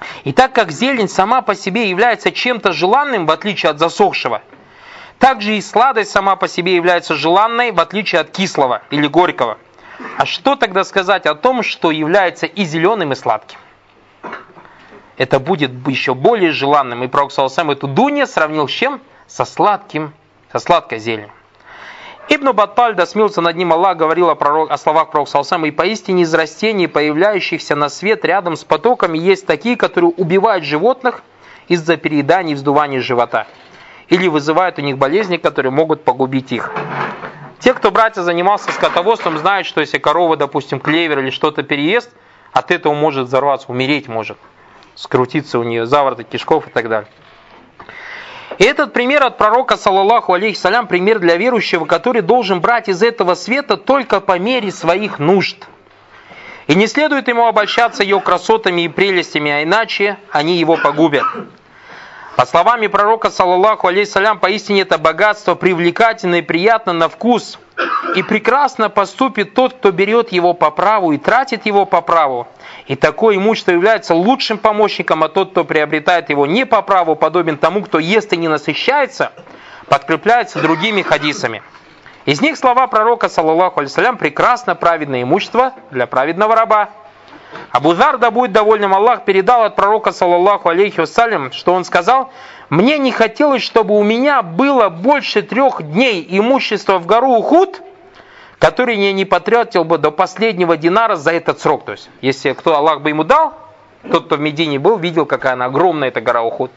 И так как зелень сама по себе является чем-то желанным, в отличие от засохшего, также и сладость сама по себе является желанной, в отличие от кислого или горького. А что тогда сказать о том, что является и зеленым, и сладким? Это будет еще более желанным. И пророк саллаллаху алейхи ва саллям эту дунья сравнил с чем? Со сладким, со сладкой зеленью. Ибн Батталь, да смилуется над ним Аллах, говорил о, пророк, о словах пророка саллаллаху алейхи ва саллям: «И поистине из растений, появляющихся на свет рядом с потоками, есть такие, которые убивают животных из-за переедания и вздувания живота, или вызывают у них болезни, которые могут погубить их». Те, кто, братья, занимался скотоводством, знают, что если корова, допустим, клевер или что-то переест, от этого может взорваться, умереть может, скрутиться у нее заворот кишков и так далее. И этот пример от пророка, саллаллаху алейхи салям, пример для верующего, который должен брать из этого света только по мере своих нужд. И не следует ему обольщаться ее красотами и прелестями, а иначе они его погубят. По словам пророка, саллаллаху алейхи салям, поистине это богатство привлекательно и приятно на вкус. И прекрасно поступит тот, кто берет его по праву и тратит его по праву. И такое имущество является лучшим помощником, а тот, кто приобретает его не по праву, подобен тому, кто ест и не насыщается, подкрепляется другими хадисами. Из них слова пророка, саллаллаху алейхи салям: прекрасно праведное имущество для праведного раба. Абу Зар, да будет довольным Аллах, передал от пророка, саллаллаху алейхи вассалям, что он сказал: «Мне не хотелось, чтобы у меня было больше трех дней имущества в гору Ухуд, который я не потратил бы до последнего динара за этот срок». То есть, если кто Аллах бы ему дал, тот, кто в Медине был, видел, какая она огромная, эта гора Ухуд.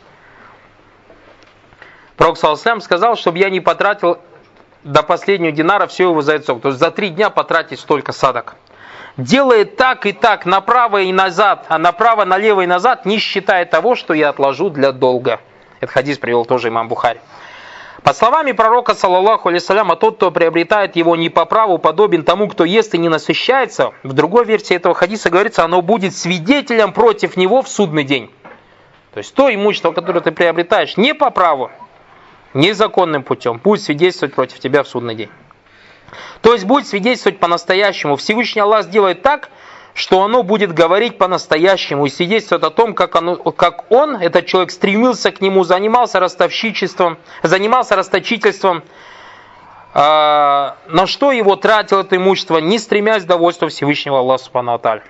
Пророк, саллаллаху алейхи вассалям, сказал, чтобы я не потратил до последнего динара все его за этот срок. То есть, за три дня потратить столько садак. Делает так и так, направо и назад, а направо, налево и назад, не считая того, что я отложу для долга. Этот хадис привел тоже имам Бухари. По словам пророка, саллаллаху алейхи салям, а тот, кто приобретает его не по праву, подобен тому, кто ест и не насыщается, в другой версии этого хадиса говорится, оно будет свидетелем против него в судный день. То есть то имущество, которое ты приобретаешь не по праву, незаконным путем, будет свидетельствовать против тебя в судный день. То есть будет свидетельствовать по-настоящему. Всевышний Аллах сделает так, что оно будет говорить по-настоящему и свидетельствует о том, как, оно, как он, этот человек, стремился к нему, занимался ростовщичеством, занимался расточительством, э, на что его тратил это имущество, не стремясь к довольству Всевышнего Аллаха субхану ва тааля.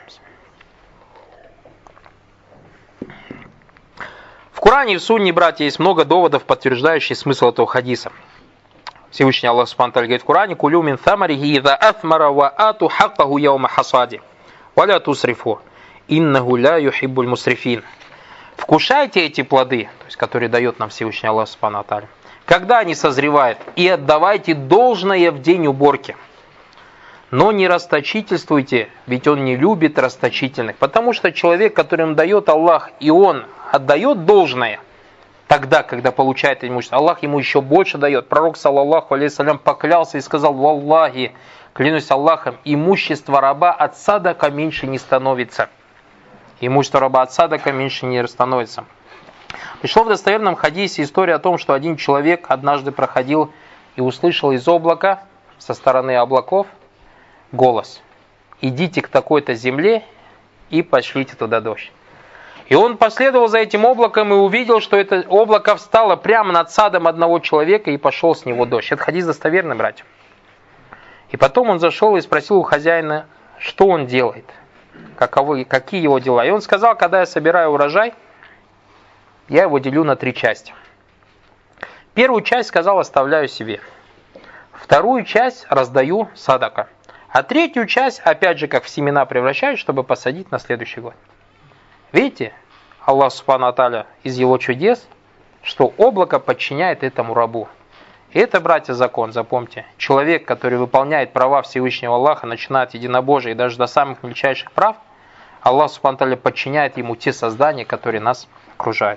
В Коране и в Сунне, братья, есть много доводов, подтверждающих смысл этого хадиса. Всевышний Аллах субхану ва тааля говорит в Коране: «Кулю мин самарихи иза асмара ва ату хаккаху яума хасади, ва ля тусрифу, иннаху ля юхиббуль мусрифин». Вкушайте эти плоды, то есть которые дает нам Всевышний Аллах субхану ва тааля, когда они созревают, и отдавайте должное в день уборки. Но не расточительствуйте, ведь он не любит расточительных. Потому что человек, которому дает Аллах, и он отдает должное, тогда, когда получает имущество, Аллах ему еще больше дает. Пророк, саллаллаху алейхи салям, поклялся и сказал: «Валлахи, клянусь Аллахом, имущество раба от садака меньше не становится». Имущество раба от садака меньше не становится. Пришло в достоверном хадисе история о том, что один человек однажды проходил и услышал из облака, со стороны облаков, голос: «Идите к такой-то земле и пошлите туда дождь». И он последовал за этим облаком и увидел, что это облако встало прямо над садом одного человека, и пошел с него дождь. Это хадис достоверный, братья. И потом он зашел и спросил у хозяина, что он делает, каковы, какие его дела. И он сказал: когда я собираю урожай, я его делю на три части. Первую часть, сказал, оставляю себе. Вторую часть раздаю садака. А третью часть, опять же, как в семена превращаю, чтобы посадить на следующий год. Видите, Аллах субхану ва тааля из его чудес, что облако подчиняет этому рабу. И это, братья, закон, запомните. Человек, который выполняет права Всевышнего Аллаха, начиная от единобожия и даже до самых мельчайших прав, Аллах субхану ва тааля подчиняет ему те создания, которые нас окружают.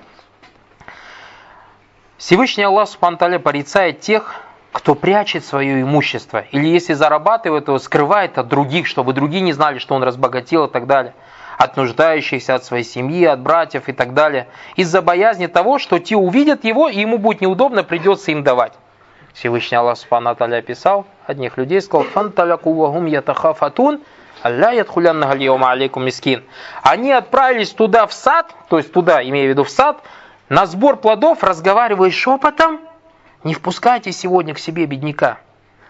Всевышний Аллах субхану ва тааля порицает тех, кто прячет свое имущество, или если зарабатывает его, скрывает от других, чтобы другие не знали, что он разбогател и так далее. От нуждающихся, от своей семьи, от братьев и так далее. Из-за боязни того, что те увидят его, и ему будет неудобно, придется им давать. Всевышний Аллах субхану ва тааля описал одних людей, сказал: «Фанталяку вахум ятахафатун алля ядхуляннага льяума алейкум мискин. Они отправились туда в сад, то есть туда, имею в виду в сад, на сбор плодов, разговаривая шепотом, не впускайте сегодня к себе бедняка.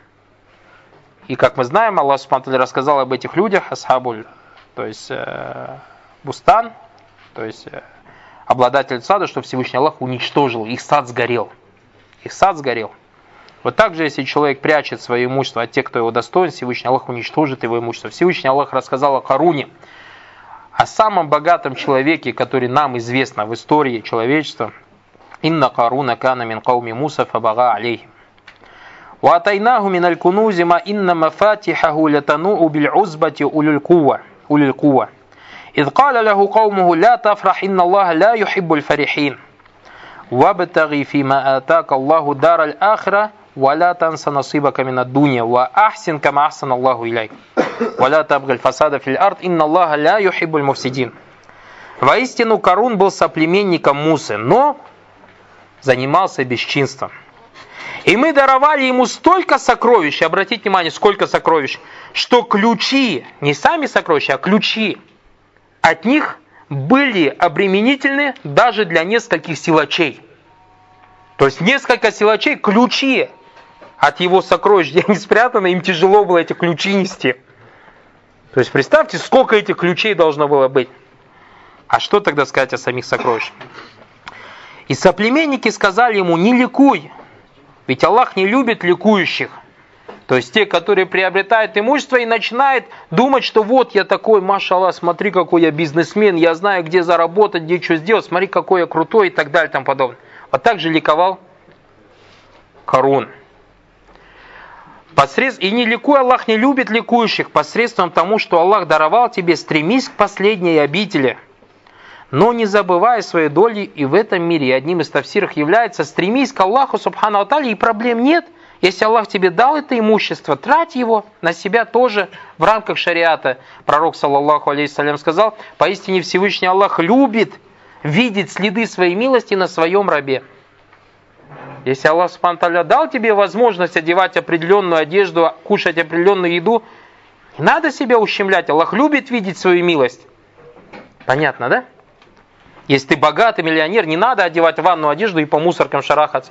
И как мы знаем, Аллах субхану ва тааля рассказал об этих людях, асхабуль, то есть э, бустан, то есть э, обладатель сада, что Всевышний Аллах уничтожил, их сад сгорел. Их сад сгорел. Вот так же, если человек прячет свое имущество от тех, кто его достоин, Всевышний Аллах уничтожит его имущество. Всевышний Аллах рассказал о Каруне, о самом богатом человеке, который нам известно в истории человечества. «Инна Каруна кана мин кауми Муса фабага алейхим. Ва атайнаху миналь кунузи ма инна мафатихаху лятану'у биль узбати улюль кува. Улюль кува. Идh каля лаху каумуху ля тафрах инна Аллаха ля юхиббуль фарихин. Вабтаги фима атака Аллаху дараль ахра. وَلَا تَنْسَ نَصِيبَكَ مِنَ الدُّنْيَا وَأَحْسِنْ كَمَا أَحْسَنَ اللَّهُ إِلَيْكَ وَلَا تَبْغِ الْفَسَادَ فِي الْأَرْضِ إِنَّ اللَّهَ لَا يُحِبُّ الْمُفْسِدِينَ. Воистину, Карун был соплеменником Мусы, но занимался бесчинством. И мы даровали ему столько сокровищ, обратите внимание, сколько сокровищ, что ключи, не сами сокровища, а ключи от них были обременительны даже для нескольких силачей. То есть несколько силачей, ключи от его сокровищ, где они спрятаны, им тяжело было эти ключи нести. То есть представьте, сколько этих ключей должно было быть. А что тогда сказать о самих сокровищах? И соплеменники сказали ему: не ликуй, ведь Аллах не любит ликующих. То есть те, которые приобретают имущество и начинают думать, что вот я такой, машаллах, смотри, какой я бизнесмен, я знаю, где заработать, где что сделать, смотри, какой я крутой и так далее и тому подобное. Вот так же ликовал Карун. Посред... И не ликуй, Аллах не любит ликующих, посредством тому, что Аллах даровал тебе, стремись к последней обители. Но не забывай своей доли и в этом мире. И одним из тафсиров является: стремись к Аллаху субхану ва тааля, и проблем нет. Если Аллах тебе дал это имущество, трать его на себя тоже в рамках шариата. Пророк, саллаллаху алейхи салям, сказал: поистине Всевышний Аллах любит видеть следы своей милости на своем рабе. Если Аллах субхану ва тааля дал тебе возможность одевать определенную одежду, кушать определенную еду, не надо себя ущемлять. Аллах любит видеть свою милость. Понятно, да? Если ты богатый миллионер, не надо одевать ванную одежду и по мусоркам шарахаться.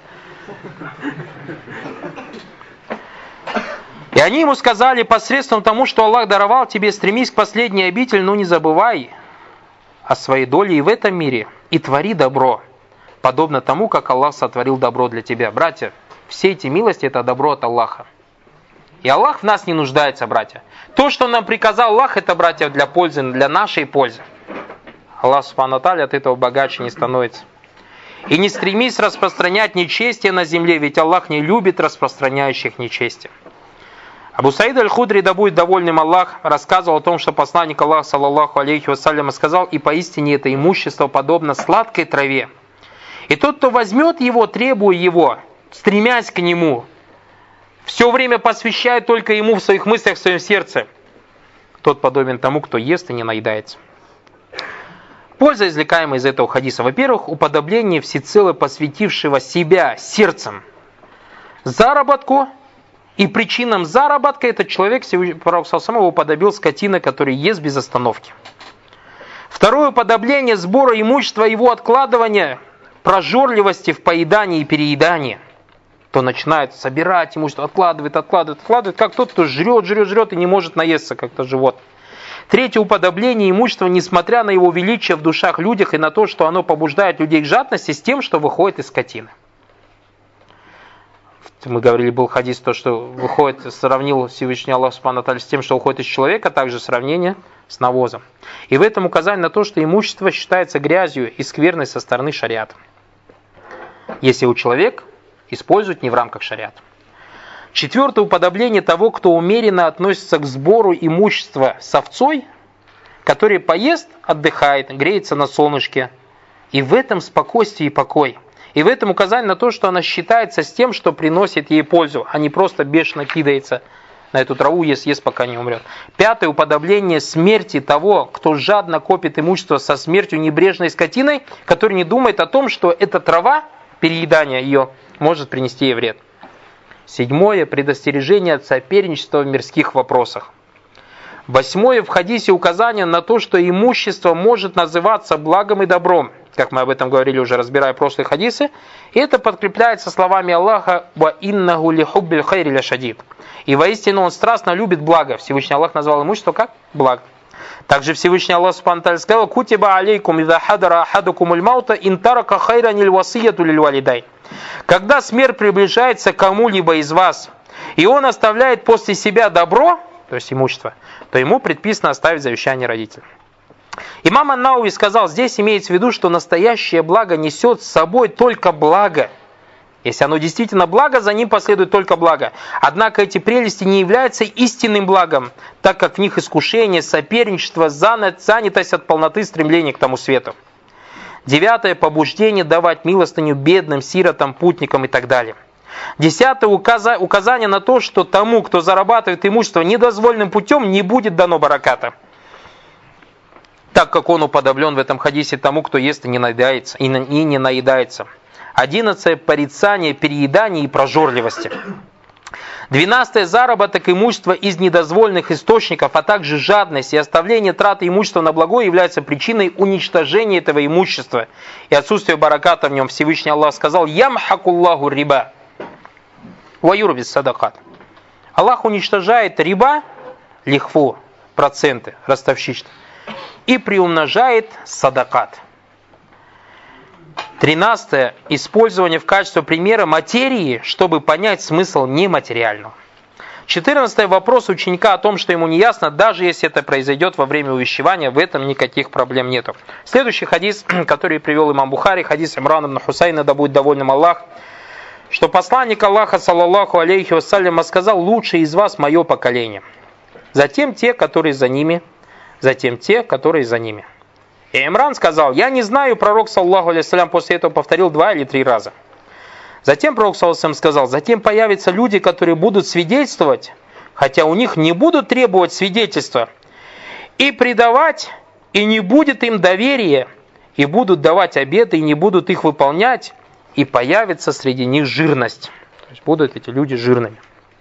И они ему сказали: посредством тому, что Аллах даровал тебе, стремись к последней обители, но не забывай о своей доле и в этом мире, и твори добро, подобно тому, как Аллах сотворил добро для тебя. Братья, все эти милости — это добро от Аллаха. И Аллах в нас не нуждается, братья. То, что нам приказал Аллах, это, братья, для пользы, для нашей пользы. Аллах субхану ва тааля от этого богаче не становится. И не стремись распространять нечестие на земле, ведь Аллах не любит распространяющих нечестие. Абу Саид аль-Худри, да будет довольным Аллах, рассказывал о том, что посланник Аллаха, саллаллаху алейхи вассалям, сказал: и поистине это имущество подобно сладкой траве. И тот, кто возьмет его, требуя его, стремясь к нему, все время посвящая только ему в своих мыслях, в своем сердце, тот подобен тому, кто ест и не наедается. Польза, извлекаемая из этого хадиса: во-первых, уподобление всецело посвятившего себя сердцем заработку, и причинам заработка этот человек, пророк сам его уподобил скотина, который ест без остановки. Второе уподобление сбора имущества, его откладывания, прожорливости в поедании и переедании. То начинает собирать имущество, откладывает, откладывает, откладывает, как тот, кто жрет, жрет, жрет и не может наесться, как-то живот. Третье уподобление имущества, несмотря на его величие в душах людях и на то, что оно побуждает людей к жадности, с тем, что выходит из скотины. Мы говорили, был хадис, то, что выходит, сравнил Всевышний Аллах субхану ва тааля с тем, что уходит из человека, а также сравнение с навозом. И в этом указание на то, что имущество считается грязью и скверной со стороны шариата, если у человека используют не в рамках шариата. Четвертое уподобление того, кто умеренно относится к сбору имущества с овцой, который поест, отдыхает, греется на солнышке, и в этом спокойствие и покой. И в этом указание на то, что она считается с тем, что приносит ей пользу, а не просто бешено кидается на эту траву, ест, ест, пока не умрет. Пятое уподобление смерти того, кто жадно копит имущество со смертью небрежной скотиной, который не думает о том, что эта трава, переедание ее, может принести ей вред. Седьмое предостережение от соперничества в мирских вопросах. Восьмое, в хадисе указание на то, что имущество может называться благом и добром, как мы об этом говорили уже, разбирая прошлые хадисы. И это подкрепляется словами Аллаха: «Ва иннаху лихуббиль хайри ляшадид». И воистину он страстно любит благо. Всевышний Аллах назвал имущество как благо. Также Всевышний Аллах субхану ва тааля сказал: «Кутиба алейкум иза хадара ахадукумуль маута ин тарака хайран иль васияту лиль валидайн». Когда смерть приближается к кому-либо из вас, и он оставляет после себя добро, то есть имущество, то ему предписано оставить завещание родителям. Имам ан-Науви сказал, здесь имеется в виду, что настоящее благо несет с собой только благо. Если оно действительно благо, за ним последует только благо. Однако эти прелести не являются истинным благом, так как в них искушение, соперничество, занятость от полноты стремления к тому свету. Девятое, побуждение давать милостыню бедным, сиротам, путникам и так далее. Десятое, указание на то, что тому, кто зарабатывает имущество недозволенным путем, не будет дано бараката, так как он уподоблен в этом хадисе тому, кто ест и не наедается. И не наедается. Одиннадцатое, порицание, переедание и прожорливости. Двенадцатое, заработок имущества из недозволенных источников, а также жадность и оставление траты имущества на благое является причиной уничтожения этого имущества и отсутствия бараката в нем. Всевышний Аллах сказал: «Ямхакуллаху риба ва юрбис садакат». Аллах уничтожает риба, лихву, проценты, ростовщичество, и приумножает садакат. Тринадцатое. Использование в качестве примера материи, чтобы понять смысл нематериального. Четырнадцатое. Вопрос ученика о том, что ему не ясно, даже если это произойдет во время увещевания, в этом никаких проблем нету. Следующий хадис, который привел имам Бухари, хадис Имрана ибн Хусайна, да будет довольным Аллах, что посланник Аллаха, саллаллаху алейхи вассалям, сказал: «Лучший из вас мое поколение, затем те, которые за ними, затем те, которые за ними». И Имран сказал: «Я не знаю», пророк, саллаллаху алейхи вассалям, после этого повторил два или три раза. Затем пророк, саллаллаху алейхи вассалям, сказал: «Затем появятся люди, которые будут свидетельствовать, хотя у них не будут требовать свидетельства, и предавать, и не будет им доверия, и будут давать обеты, и не будут их выполнять, и появится среди них жирность». То есть будут эти люди жирными.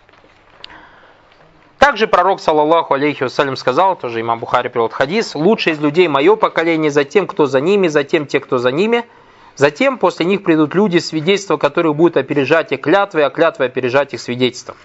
Также пророк, саллаллаху алейхи вассалям, сказал, тоже имам Бухари приводит хадис: «Лучшие из людей мое поколение, затем кто за ними, затем те, кто за ними, затем после них придут люди, свидетельства которых будут опережать их клятвы, а клятвы опережать их свидетельства».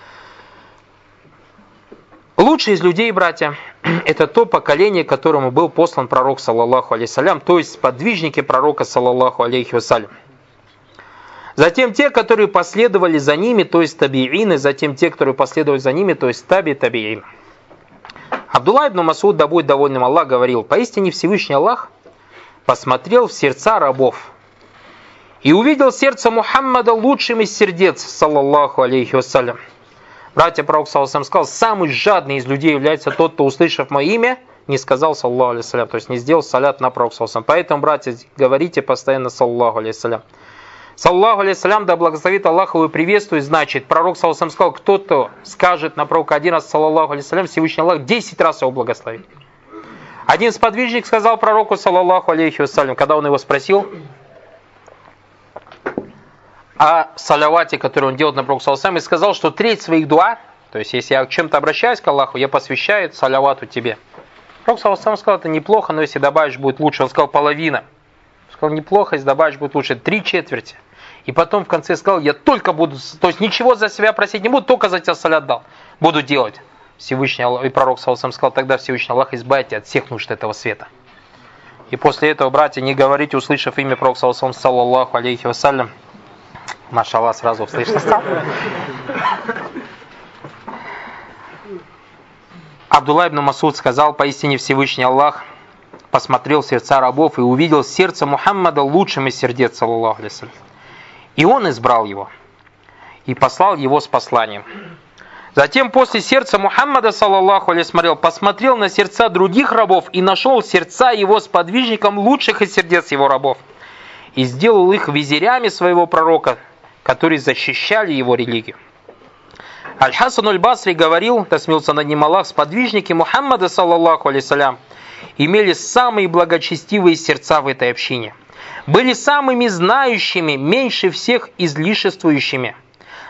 Лучшие из людей, братья, это то поколение, которому был послан пророк, саллаллаху алейхи вассалям, то есть сподвижники пророка, саллаллаху алейхи вассалям. Затем те, которые последовали за ними, то есть табиины, затем те, которые последовали за ними, то есть таби табиин. Абдулла ибн Масуд, да будет довольным Аллах, говорил: «Поистине Всевышний Аллах посмотрел в сердца рабов и увидел сердце Мухаммада лучшим из сердец, саллаллаху алейхи вассалям». Братья, пророк, саллаллаху алейхи вассалям, сказал: «Самый жадный из людей является тот, кто, услышав мое имя, не сказал саллаллаху алейхи вассалям», то есть не сделал салят на пророка, саллаллаху алейхи вассалям. Поэтому, братья, говорите постоянно саллаллаху алейхи вассалям. Саллаллаху алейхи вассалям, да благословит Аллах его и приветствует, значит, пророк, саллаллаху алейхи вассалям, сказал: кто-то скажет на пророка один раз саллаллаху алейхи вассалям, Всевышний Аллах десять раз его благословит. Один сподвижник сказал пророку, саллаллаху алейхи вассалям, когда он его спросил о салавате, который он делает на пророка, саллаллаху алейхи вассалям, и сказал, что треть своих дуа, то есть если я к чем-то обращаюсь к Аллаху, я посвящаю салавату тебе. Пророк, саллаллаху алейхи вассалям, сказал: это неплохо, но если добавишь, будет лучше. Он сказал: половина. Он сказал: неплохо, если добавишь, будет лучше. Три четверти. И потом в конце сказал: я только буду, то есть ничего за себя просить не буду, только за тебя салят дал. Буду делать. Всевышний Аллах, и пророк, саллаллаху алейхи вассалям, сказал: тогда Всевышний Аллах избавите от всех нужд этого света. И после этого, братья, не говорите, услышав имя пророка, саллаллаху алейхи вассалям. Машаллах, сразу услышно стал. Абдулла ибн Масуд сказал: поистине Всевышний Аллах посмотрел в сердца рабов и увидел сердце Мухаммада лучшим из сердец, саллаллаху алейхи вассалям. И он избрал его и послал его с посланием. Затем после сердца Мухаммада, саллаллаху алейхи вассалям, посмотрел на сердца других рабов и нашел сердца его сподвижником лучших из сердец его рабов. И сделал их визирями своего пророка, которые защищали его религию. Аль-Хасан аль-Басри говорил, да смилуется над ним Аллах: сподвижники Мухаммада, саллаллаху алейхи вассалям, имели самые благочестивые сердца в этой общине. Были самыми знающими, меньше всех излишествующими.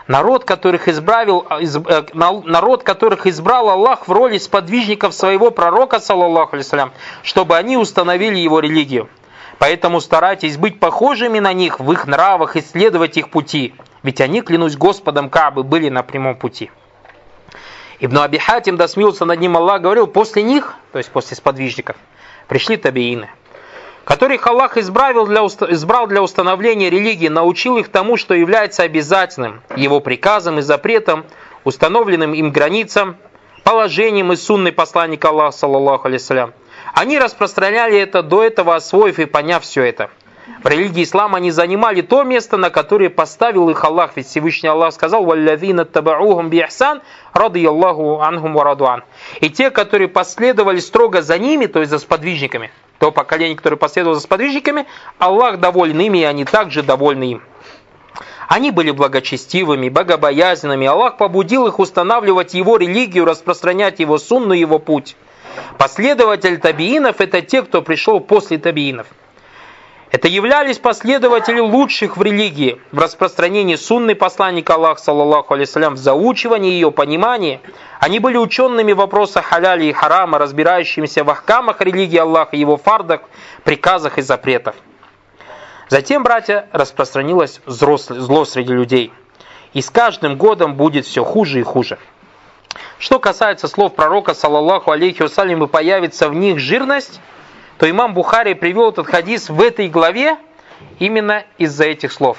Народ, которых избрал, народ, которых избрал Аллах в роли сподвижников своего пророка, саллаллаху алейхи ва саллям, чтобы они установили его религию. Поэтому старайтесь быть похожими на них в их нравах и следовать их пути. Ведь они, клянусь Господом Каабы, были на прямом пути. Ибн Аби Хатим, да смилуется над ним Аллах, говорил, после них, то есть после сподвижников, пришли табиины, которых Аллах избрал для, избрал для установления религии, научил их тому, что является обязательным, его приказом и запретом, установленным им границам, положением из сунны посланника Аллаха, саллаллаху алейхи ва саллям. Они распространяли это до этого, освоив и поняв все это. В религии ислама они занимали то место, на которое поставил их Аллах. Ведь Всевышний Аллах сказал: «Валлазина табаухум биихсан, радияллаху анхум ва радуан». И те, которые последовали строго за ними, то есть за сподвижниками, то поколение, которое последовало за сподвижниками, Аллах доволен ими, и они также довольны им. Они были благочестивыми, богобоязненными. Аллах побудил их устанавливать его религию, распространять его сунну, его путь. Последователи табиинов — это те, кто пришел после табиинов. Это являлись последователи лучших в религии, в распространении сунны посланника Аллаха, саллаллаху алейхи ва саллям, в заучивании ее, понимании. Они были учеными в вопросах халяли и харама, разбирающимися в ахкамах религии Аллаха, его фардах, приказах и запретах. Затем, братья, распространилось зло среди людей. И с каждым годом будет все хуже и хуже. Что касается слов пророка, саллаллаху алейхи ва саллям, и появится в них жирность, то имам Бухари привел этот хадис в этой главе именно из-за этих слов.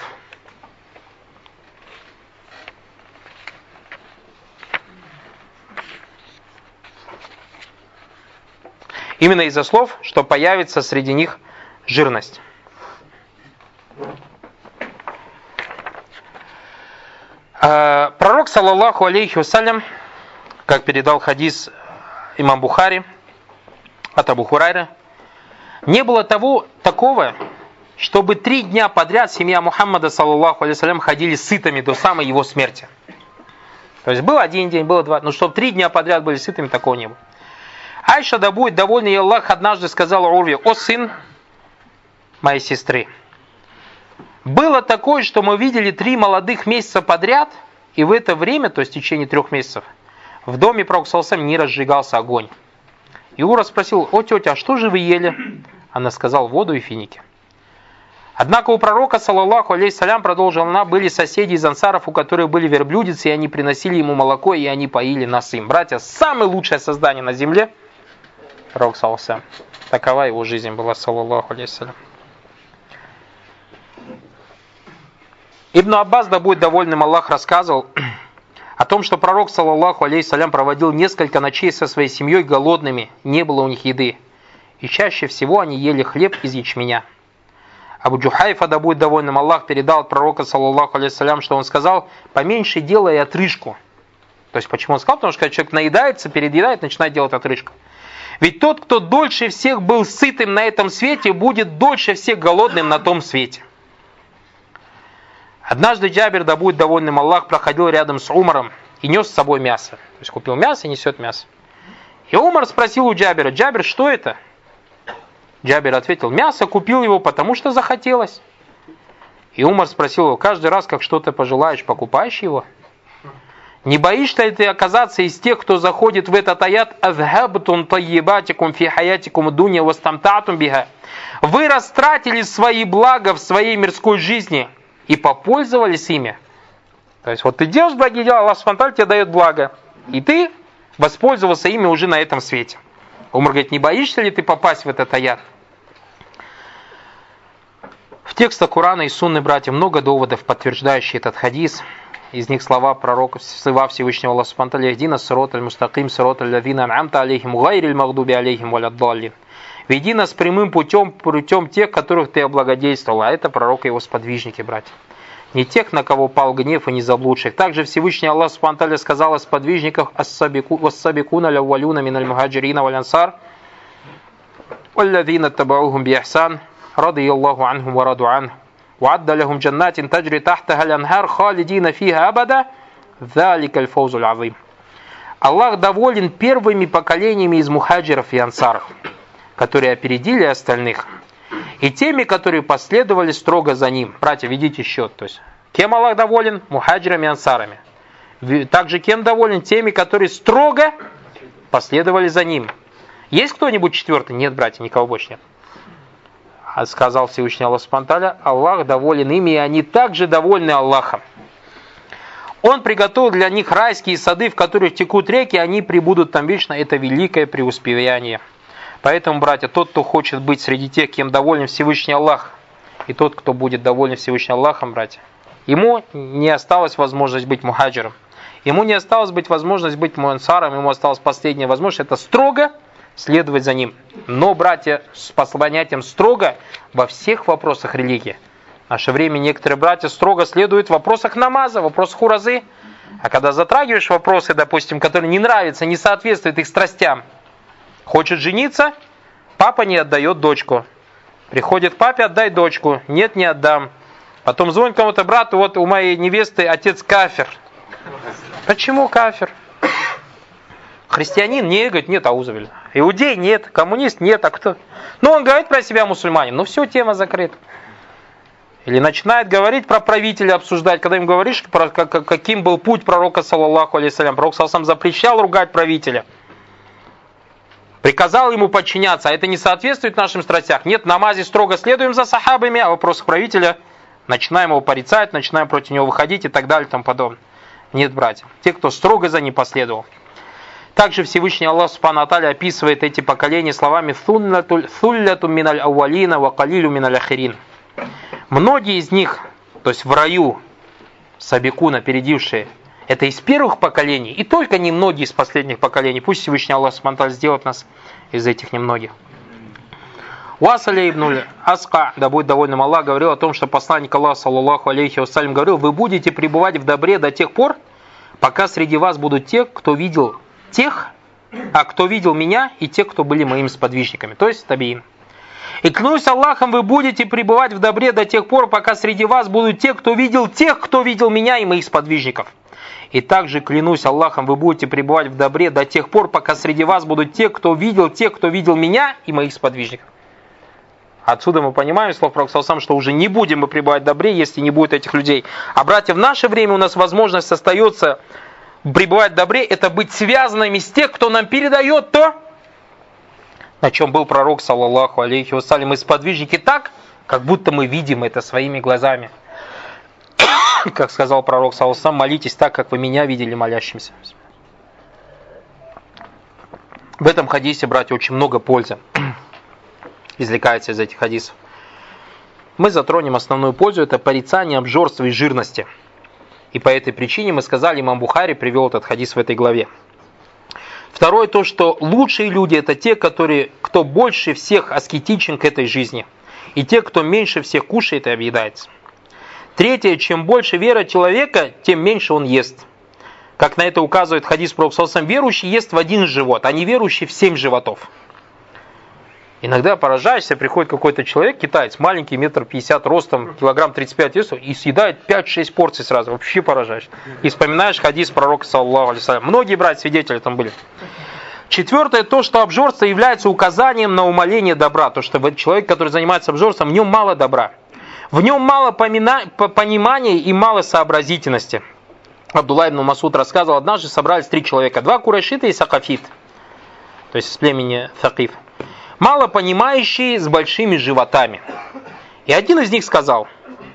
Именно из-за слов, что появится среди них жирность. Пророк, саллаллаху алейхи ва саллям, как передал хадис имам Бухари от Абу Хурайры, не было того, такого, чтобы три дня подряд семья Мухаммада, саллаллаху алейхи ва саллям, ходили сытыми до самой его смерти. То есть был один день, было два, но чтобы три дня подряд были сытыми, такого не было. Айша, да будет довольна ей Аллах, однажды сказала Урве: «О сын моей сестры, было такое, что мы видели три молодых месяца подряд, и в это время, то есть в течение трех месяцев, в доме пророка саллаллаху алейхи ва саллям не разжигался огонь». И Ура спросил: «О, тетя, а что же вы ели?» Она сказала: «Воду и финики». Однако у пророка, саллаллаху алейхи ва саллям, продолжила она, были соседи из ансаров, у которых были верблюдицы, и они приносили ему молоко, и они поили нас им. Братья, самое лучшее создание на земле — пророк, саллаллаху алейхи ва саллям. Такова его жизнь была, саллаллаху алейхи ва саллям. Ибн Аббас, да будет довольным Аллах, рассказывал о том, что пророк, саллаллаху алейхи ва саллям, проводил несколько ночей со своей семьей голодными, не было у них еды. И чаще всего они ели хлеб из ячменя. Абу Джухайфа, да будет довольным Аллах, передал от пророка, саллаллаху алейхи ва саллям, что он сказал: «Поменьше делай отрыжку». То есть почему он сказал? Потому что когда человек наедается, переедает, начинает делать отрыжку. Ведь тот, кто дольше всех был сытым на этом свете, будет дольше всех голодным на том свете. Однажды Джабир, да будет довольным Аллах, проходил рядом с Умаром и нес с собой мясо. То есть купил мясо и несет мясо. И Умар спросил у Джабира: «Джабир, что это?» Джабир ответил: «Мясо, купил его, потому что захотелось». И Умар спросил его: «Каждый раз, как что-то пожелаешь, покупаешь его? Не боишься ли ты оказаться из тех, кто заходит в этот аят: «Азхабтум тайибатикум фи хаятикум дуня вастамтатум биха»? Вы растратили свои блага в своей мирской жизни и попользовались ими. То есть вот ты делаешь благие дела, Аллах субхану ва тааля тебе дает благо, и ты воспользовался ими уже на этом свете. Умар говорит: не боишься ли ты попасть в этот аят? В текстах Корана и Сунны, братья, много доводов, подтверждающих этот хадис. Из них слова пророка, слова Всевышнего Аллаха субхану ва тааля: «Ихдина сироталь мустаким, сироталь лазина ан'амта алейхим, гайриль магдуби алейхим валяддаллин». «Веди нас прямым путем, путем тех, которых ты облагодетельствовал». А это пророк и его сподвижники, братья. Не тех, на кого пал гнев, и не заблудших. Также Всевышний Аллах субхану ва тааля сказал о сподвижниках: «Ас-сабикуна лаввалюна миналь мухаджирина валь ансар, валлазина табаухум биихсан, радияллаху анхум ва раду анху, уадда лахум джаннатин таджри тахтаха аль-анхар, халидина фиха абада, залика аль-фаузуль азим». Аллах доволен первыми поколениями из мухаджиров и ансаров, которые опередили остальных, и теми, которые последовали строго за ним. Братья, ведите счет. То есть Кем Аллах доволен? Мухаджирами и ансарами. Также кем доволен? Теми, которые строго последовали за ним. Есть кто-нибудь четвертый? Нет, братья, никого больше нет. А сказал Всевышний Аллах Субхану ва Тааля: Аллах доволен ими, и они также довольны Аллахом. Он приготовил для них райские сады, в которых текут реки, они пребудут там вечно. Это великое преуспеяние. Поэтому, братья, тот, кто хочет быть среди тех, кем доволен Всевышний Аллах, и тот, кто будет доволен Всевышним Аллахом, братья, ему не осталась возможность быть мухаджиром. Ему не осталось быть возможность быть муансаром, ему осталась последняя возможность, это строго следовать за ним. Но, братья, с понятием строго во всех вопросах религии. В наше время некоторые братья строго следуют в вопросах намаза, в вопросах уразы. А когда затрагиваешь вопросы, допустим, которые не нравятся, не соответствуют их страстям, хочет жениться, папа не отдает дочку. Приходит к папе: отдай дочку. Нет, не отдам. Потом звонит кому-то: брату, вот у моей невесты отец кафир. Почему кафир? Христианин? Не, говорит, нет, аузубилля. Иудей? Нет. Коммунист? Нет. А кто? Ну, он говорит про себя мусульманин. Ну, все, тема закрыта. Или начинает говорить про правителя, обсуждать. Когда им говоришь, про, как, каким был путь пророка, саллаллаху алейхиссалям. Пророк, саллаллаху алейхи, запрещал ругать правителя. Приказал ему подчиняться. А это не соответствует нашим страстям. Нет, в намазе строго следуем за сахабами, а в вопросах правителя начинаем его порицать, начинаем против него выходить и так далее и тому подобное. Нет, братья. Те, кто строго за ним последовал. Также Всевышний Аллах Субхану ва Тааля описывает эти поколения словами «Сулляту миналь ауалина ва калилю миналь ахирин». Многие из них, то есть в раю, сабикун, опередившие, это из первых поколений, и только немногие из последних поколений. Пусть Всевышний Аллах Субхану ва Тааля сделает нас из этих немногих. Уасаля ибн Аска, да будет довольным Аллах, говорил о том, что посланник Аллаха, саллаллаху алейхи вассалям, говорил: вы будете пребывать в добре до тех пор, пока среди вас будут те, кто видел тех, а кто видел меня, и те, кто были моими сподвижниками, то есть табиин. И клянусь Аллахом, вы будете пребывать в добре до тех пор, пока среди вас будут те, кто видел тех, кто видел меня и моих сподвижников. И также клянусь Аллахом, вы будете пребывать в добре до тех пор, пока среди вас будут те, кто видел тех, кто видел меня и моих сподвижников. Отсюда мы понимаем, слов пророка саллаллаху алейхи ва саллям, что уже не будем мы пребывать в добре, если не будет этих людей. А, братья, в наше время у нас возможность остается пребывать в добре, это быть связанными с тех, кто нам передает то, на чем был пророк, саллаллаху алейхи ва саллям, и сподвижники так, как будто мы видим это своими глазами. Как сказал пророк, саллаллаху алейхи ва саллям, молитесь так, как вы меня видели молящимся. В этом хадисе, братья, очень много пользы извлекается из этих хадисов. Мы затронем основную пользу, это порицание обжорства и жирности. И по этой причине мы сказали, имам Бухари привел этот хадис в этой главе. Второе, то, что лучшие люди это те, которые, кто больше всех аскетичен к этой жизни. И те, кто меньше всех кушает и объедается. Третье, чем больше вера человека, тем меньше он ест. Как на это указывает хадис пророка саллаллаху алейхи ва саллям, верующий ест в один живот, а неверующий в семь животов. Иногда поражаешься, приходит какой-то человек, китаец, маленький, метр пятьдесят ростом, килограмм тридцать пять весов, и съедает пять-шесть порций сразу. Вообще поражаешься. И вспоминаешь хадис пророка, саллаллаху алейхи ва саллям. Многие братья свидетели там были. Четвертое, то, что обжорство является указанием на умаление добра. То, что человек, который занимается обжорством, в нем мало добра. В нем мало помина... понимания и мало сообразительности. Абдулла ибн Масуд рассказывал, однажды собрались три человека. Два курайшита и сакафит. То есть из племени Сакиф. Мало понимающие с большими животами. И один из них сказал: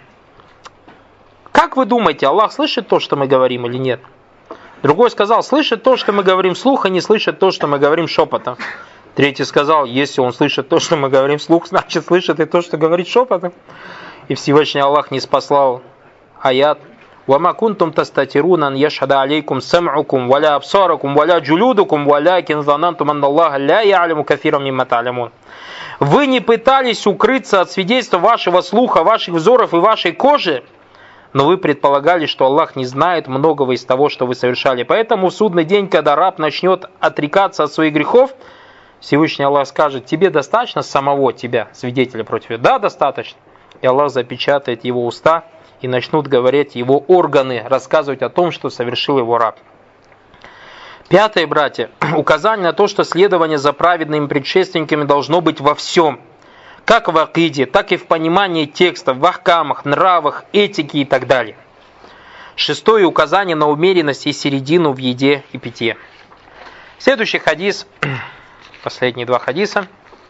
как вы думаете, Аллах слышит то, что мы говорим, или нет? Другой сказал: слышит то, что мы говорим вслух, и не слышит то, что мы говорим шепотом. Третий сказал: если он слышит то, что мы говорим вслух, значит слышит и то, что говорит шепотом. И Всевышний Аллах не спаслал аят: وَمَا كُنْتُمْ تَسْتَتِرُونَ أَنْ يَشْهَدَ عَلَيْكُمْ سَمْعُكُمْ وَلَا أَبْصَارُكُمْ وَلَا جُلُودُكُمْ وَلَكِنْ ظَنَنْتُمْ أَنَّ اللَّهَ لَا يَعْلَمُ كَثِيرًا مِمَّا تَعْلَمُونَ. Вы не пытались укрыться от свидетельства вашего слуха, ваших взоров и вашей кожи, но вы предполагали, что Аллах не знает многого из того, что вы совершали. Поэтому в судный день, когда раб начнет отрекаться от своих грехов, Всевышний Аллах скажет: тебе достаточно самого тебя, свидетеля против тебя? Да, достаточно. И Аллах запечатает его уста, и начнут говорить его органы, рассказывать о том, что совершил его раб. Пятое, братья, указание на то, что следование за праведными предшественниками должно быть во всем. Как в акиде, так и в понимании текстов, в ахкамах, нравах, этике и так далее. Шестое указание на умеренность и середину в еде и питье. Следующий хадис, последние два хадиса,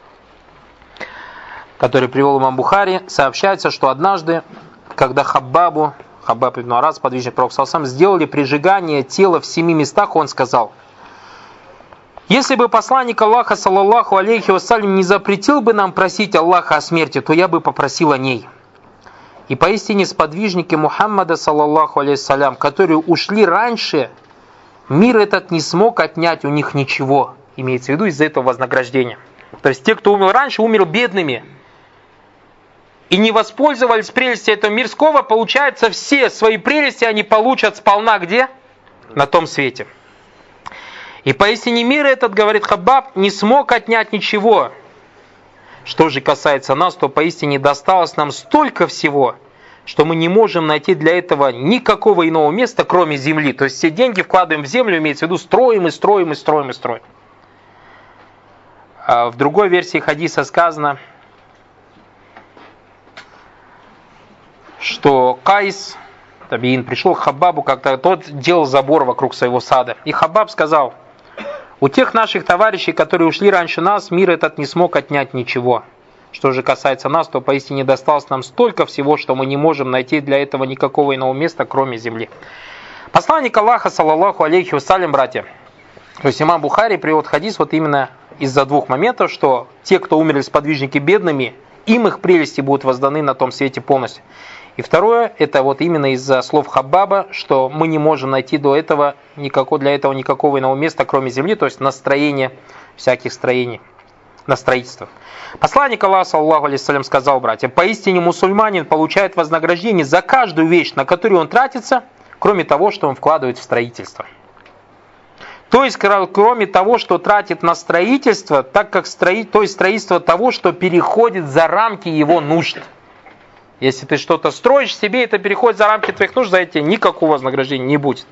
который привел имам Бухари, сообщается, что однажды, когда Хаббабу, Хаббаб ибн Арат, сподвижник пророка саллаллаху алейхи ва саллям, сделали прижигание тела в семи местах, он сказал: если бы посланник Аллаха, саллаллаху алейхи ва саллям, не запретил бы нам просить Аллаха о смерти, то я бы попросил о ней. И поистине сподвижники Мухаммада, саллаллаху алейхи ва саллям, которые ушли раньше, мир этот не смог отнять у них ничего, имеется в виду из-за этого вознаграждения. То есть те, кто умер раньше, умер бедными и не воспользовались прелестью этого мирского, получается, все свои прелести они получат сполна где? На том свете. И поистине мир этот, говорит Хаббаб, не смог отнять ничего. Что же касается нас, то поистине досталось нам столько всего, что мы не можем найти для этого никакого иного места, кроме земли. То есть все деньги вкладываем в землю, имеется в виду строим и строим и строим и строим. А в другой версии хадиса сказано, что Кайс, табиин, пришел к Хаббабу, как-то тот делал забор вокруг своего сада. И Хаббаб сказал: у тех наших товарищей, которые ушли раньше нас, мир этот не смог отнять ничего. Что же касается нас, то поистине досталось нам столько всего, что мы не можем найти для этого никакого иного места, кроме земли. Посланник Аллаха, саллаллаху алейхи ва саллям, братья, то есть имам Бухари приводит хадис вот именно из-за двух моментов, что те, кто умерли сподвижники бедными, им их прелести будут возданы на том свете полностью. И второе, это вот именно из-за слов Хаббаба, что мы не можем найти до этого никакого, для этого никакого иного места, кроме земли, то есть настроение всяких строений, на строительство. Посланник Аллаха, саллаллаху алейхи ва саллям, сказал, братья: поистине мусульманин получает вознаграждение за каждую вещь, на которую он тратится, кроме того, что он вкладывает в строительство. То есть, кроме того, что тратит на строительство, так как строи... то есть строительство того, что переходит за рамки его нужд. Если ты что-то строишь себе, это переходит за рамки твоих нужд, за эти никакого вознаграждения не будет.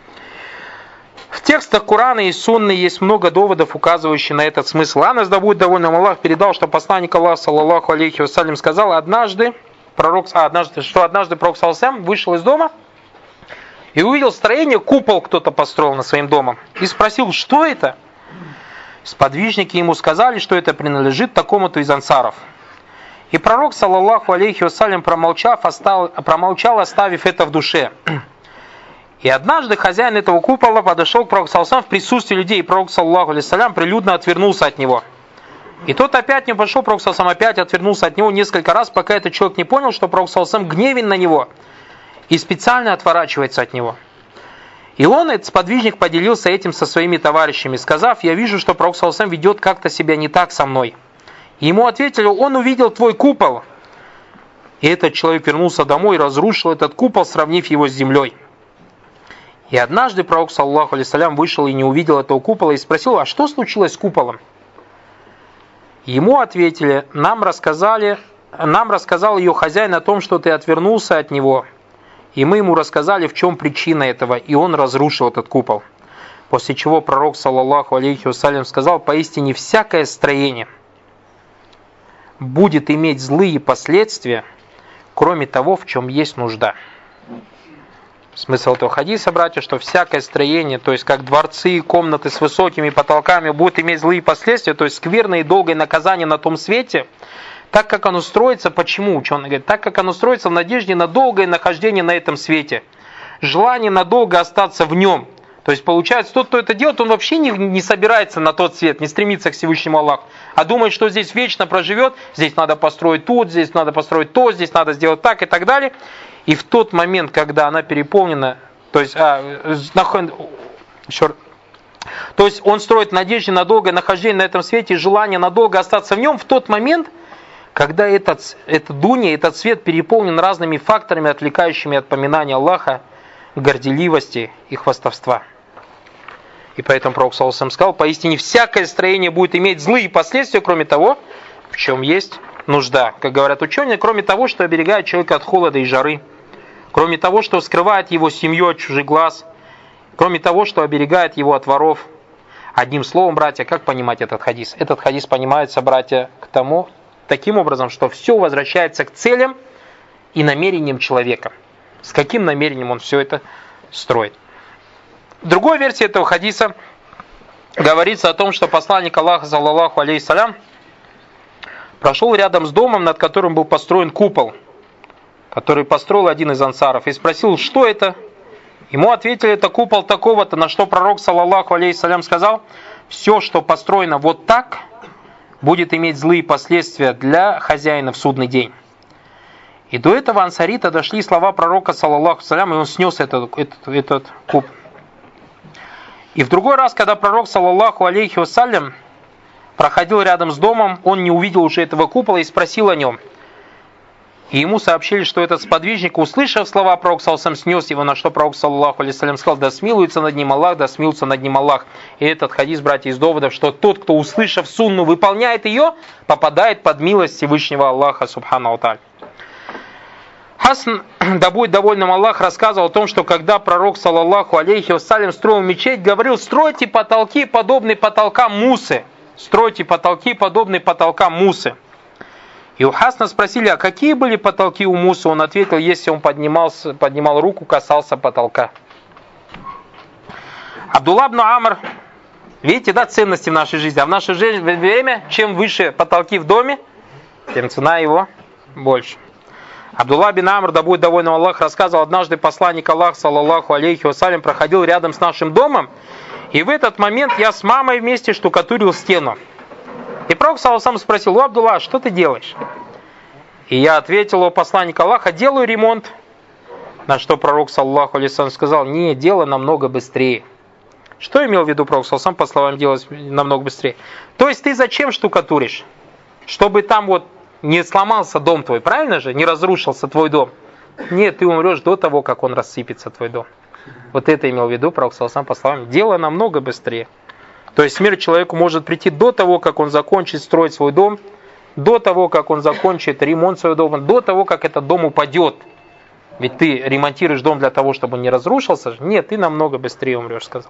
В текстах Корана и Сунны есть много доводов, указывающих на этот смысл. Анас, да будет доволен им Аллах, передал, что посланник Аллаха, саллаллаху алейхи ва саллям, сказал, однажды пророк, а, однажды, что однажды пророк саллаллаху алейхи ва саллям вышел из дома и увидел строение, купол кто-то построил над своим домом, и спросил, что это? Сподвижники ему сказали, что это принадлежит такому-то из ансаров. И пророк, саллаллаху алейхи ва саллям, промолчав, остал, промолчал, оставив это в душе. И однажды хозяин этого купола подошел к пророку, саллаллаху алейхи ва саллям, в присутствии людей, и пророк, саллаллаху алейхи ва саллям, прилюдно отвернулся от него. И тот опять не пошел, пророк, саллаллаху алейхи ва саллям, опять отвернулся от него несколько раз, пока этот человек не понял, что пророк, саллаллаху алейхи ва саллям, гневен на него и специально отворачивается от него. И он, этот сподвижник, поделился этим со своими товарищами, сказав: я вижу, что пророк, саллаллаху алейхи ва саллям, ведет как-то себя не так со мной. И ему ответили: он увидел твой купол. И этот человек вернулся домой и разрушил этот купол, сравнив его с землей. И однажды пророк, саллаллаху алейхи ва саллям, вышел и не увидел этого купола и спросил: а что случилось с куполом? Ему ответили: нам рассказали, нам рассказал ее хозяин о том, что ты отвернулся от него. И мы ему рассказали, в чем причина этого, и он разрушил этот купол. После чего пророк, саллаллаху алейхи ва саллям, сказал: поистине всякое строение будет иметь злые последствия, кроме того, в чем есть нужда. Смысл этого хадиса, братья, что всякое строение, то есть как дворцы, комнаты с высокими потолками, будет иметь злые последствия, то есть скверное и долгое наказание на том свете, так как оно строится. Почему? Ученый говорит, так как оно строится в надежде на долгое нахождение на этом свете, желание надолго остаться в нем. То есть получается, тот, кто это делает, он вообще не, не собирается на тот свет, не стремится к Всевышнему Аллаху, а думает, что здесь вечно проживет, здесь надо построить тут, здесь надо построить то, здесь надо сделать так и так далее. И в тот момент, когда она переполнена, то есть, а, еще, то есть он строит в надежде на долгое нахождение на этом свете и желание надолго остаться в нем, в тот момент, когда этот, эта дуня, этот свет переполнен разными факторами, отвлекающими от поминания Аллаха, горделивости и хвастовства. И поэтому пророк, саллаллаху алейхи ва саллям, сказал: поистине всякое строение будет иметь злые последствия, кроме того, в чем есть нужда. Как говорят ученые, кроме того, что оберегает человека от холода и жары, кроме того, что скрывает его семью от чужих глаз, кроме того, что оберегает его от воров. Одним словом, братья, как понимать этот хадис? Этот хадис понимается, братья, к тому, таким образом, что все возвращается к целям и намерениям человека. С каким намерением он все это строит. В другой версии этого хадиса говорится о том, что посланник Аллаха, саллаллаху алейхиссалям, прошел рядом с домом, над которым был построен купол, который построил один из ансаров, и спросил, что это? Ему ответили, это купол такого-то, на что пророк, саллаллаху алейхиссалям, сказал, все, что построено вот так, будет иметь злые последствия для хозяина в судный день. И до этого ансарита дошли слова пророка, саллаллаху алейхиссалям, и он снес этот, этот, этот купол. И в другой раз, когда пророк, саллаллаху алейхи вассалям, проходил рядом с домом, он не увидел уже этого купола и спросил о нем. И ему сообщили, что этот сподвижник, услышав слова пророка, саллаллаху алейхи вассалям, снес его, на что пророк, саллаллаху алейхи вассалям, сказал, да смилуется над ним Аллах, да смилуется над ним Аллах. И этот хадис, братья, из доводов, что тот, кто, услышав сунну, выполняет ее, попадает под милость Всевышнего Аллаха, субхану ва тааля. Хасан, да будет довольным Аллах, рассказывал о том, что когда пророк, саллаллаху алейхи вассалям, строил мечеть, говорил, стройте потолки, подобные потолкам Мусы. Стройте потолки, подобные потолкам Мусы. И у Хасана спросили, а какие были потолки у Мусы? Он ответил, если он поднимался, поднимал руку, касался потолка. Абдулла ибн Амр, видите, да, ценности в нашей жизни. А в наше время, чем выше потолки в доме, тем цена его больше. Абдулла ибн Амр, да будет доволен Аллах, рассказывал, однажды посланник Аллаха, саллаллаху алейхи вассалям, проходил рядом с нашим домом, и в этот момент я с мамой вместе штукатурил стену. И пророк, саллаллаху алейхи, спросил, о, Абдулла, что ты делаешь? И я ответил, о посланник Аллаха, делаю ремонт. На что пророк, саллаллаху алейхи, сказал, не, дело намного быстрее. Что имел в виду пророк, саллаллаху алейхи, по словам, делать намного быстрее? То есть ты зачем штукатуришь? Чтобы там вот не сломался дом твой, правильно же? Не разрушился твой дом. Нет, ты умрешь до того, как он рассыпется, твой дом. Вот это имел в виду пророк, саллаллаху алейхи, по словам, дело намного быстрее. То есть смерть человеку может прийти до того, как он закончит строить свой дом, до того, как он закончит ремонт своего дома, до того, как этот дом упадет. Ведь ты ремонтируешь дом для того, чтобы он не разрушился. Нет, ты намного быстрее умрешь, сказал.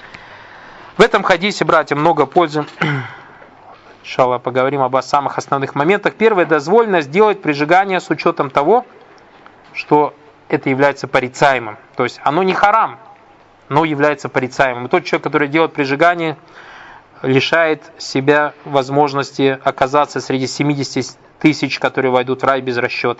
В этом хадисе, братья, много пользы. Иншаллах, поговорим об самых основных моментах. Первое, дозволено сделать прижигание с учетом того, что это является порицаемым. То есть оно не харам, но является порицаемым. И тот человек, который делает прижигание, лишает себя возможности оказаться среди семидесяти тысяч, которые войдут в рай без расчета.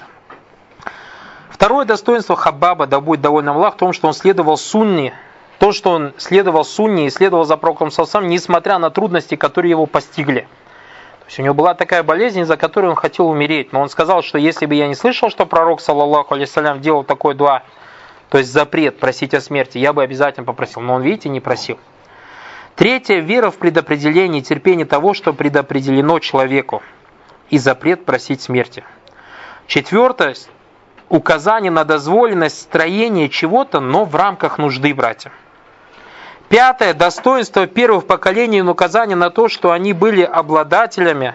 Второе достоинство Хаббаба, да будет доволен Аллах, в том, что он следовал сунне. То, что он следовал сунне и следовал за пророком саллаллаху алейхи вассалям, несмотря на трудности, которые его постигли. То есть у него была такая болезнь, из-за которой он хотел умереть. Но он сказал, что если бы я не слышал, что пророк, саллаллаху алейхи вассалям, делал такой дуа, то есть запрет просить о смерти, я бы обязательно попросил. Но он, видите, не просил. Третье, вера в предопределение и терпение того, что предопределено человеку. И запрет просить смерти. Четвертое, указание на дозволенность строения чего-то, но в рамках нужды, братья. Пятое, достоинство первых поколений и указание на то, что они были обладателями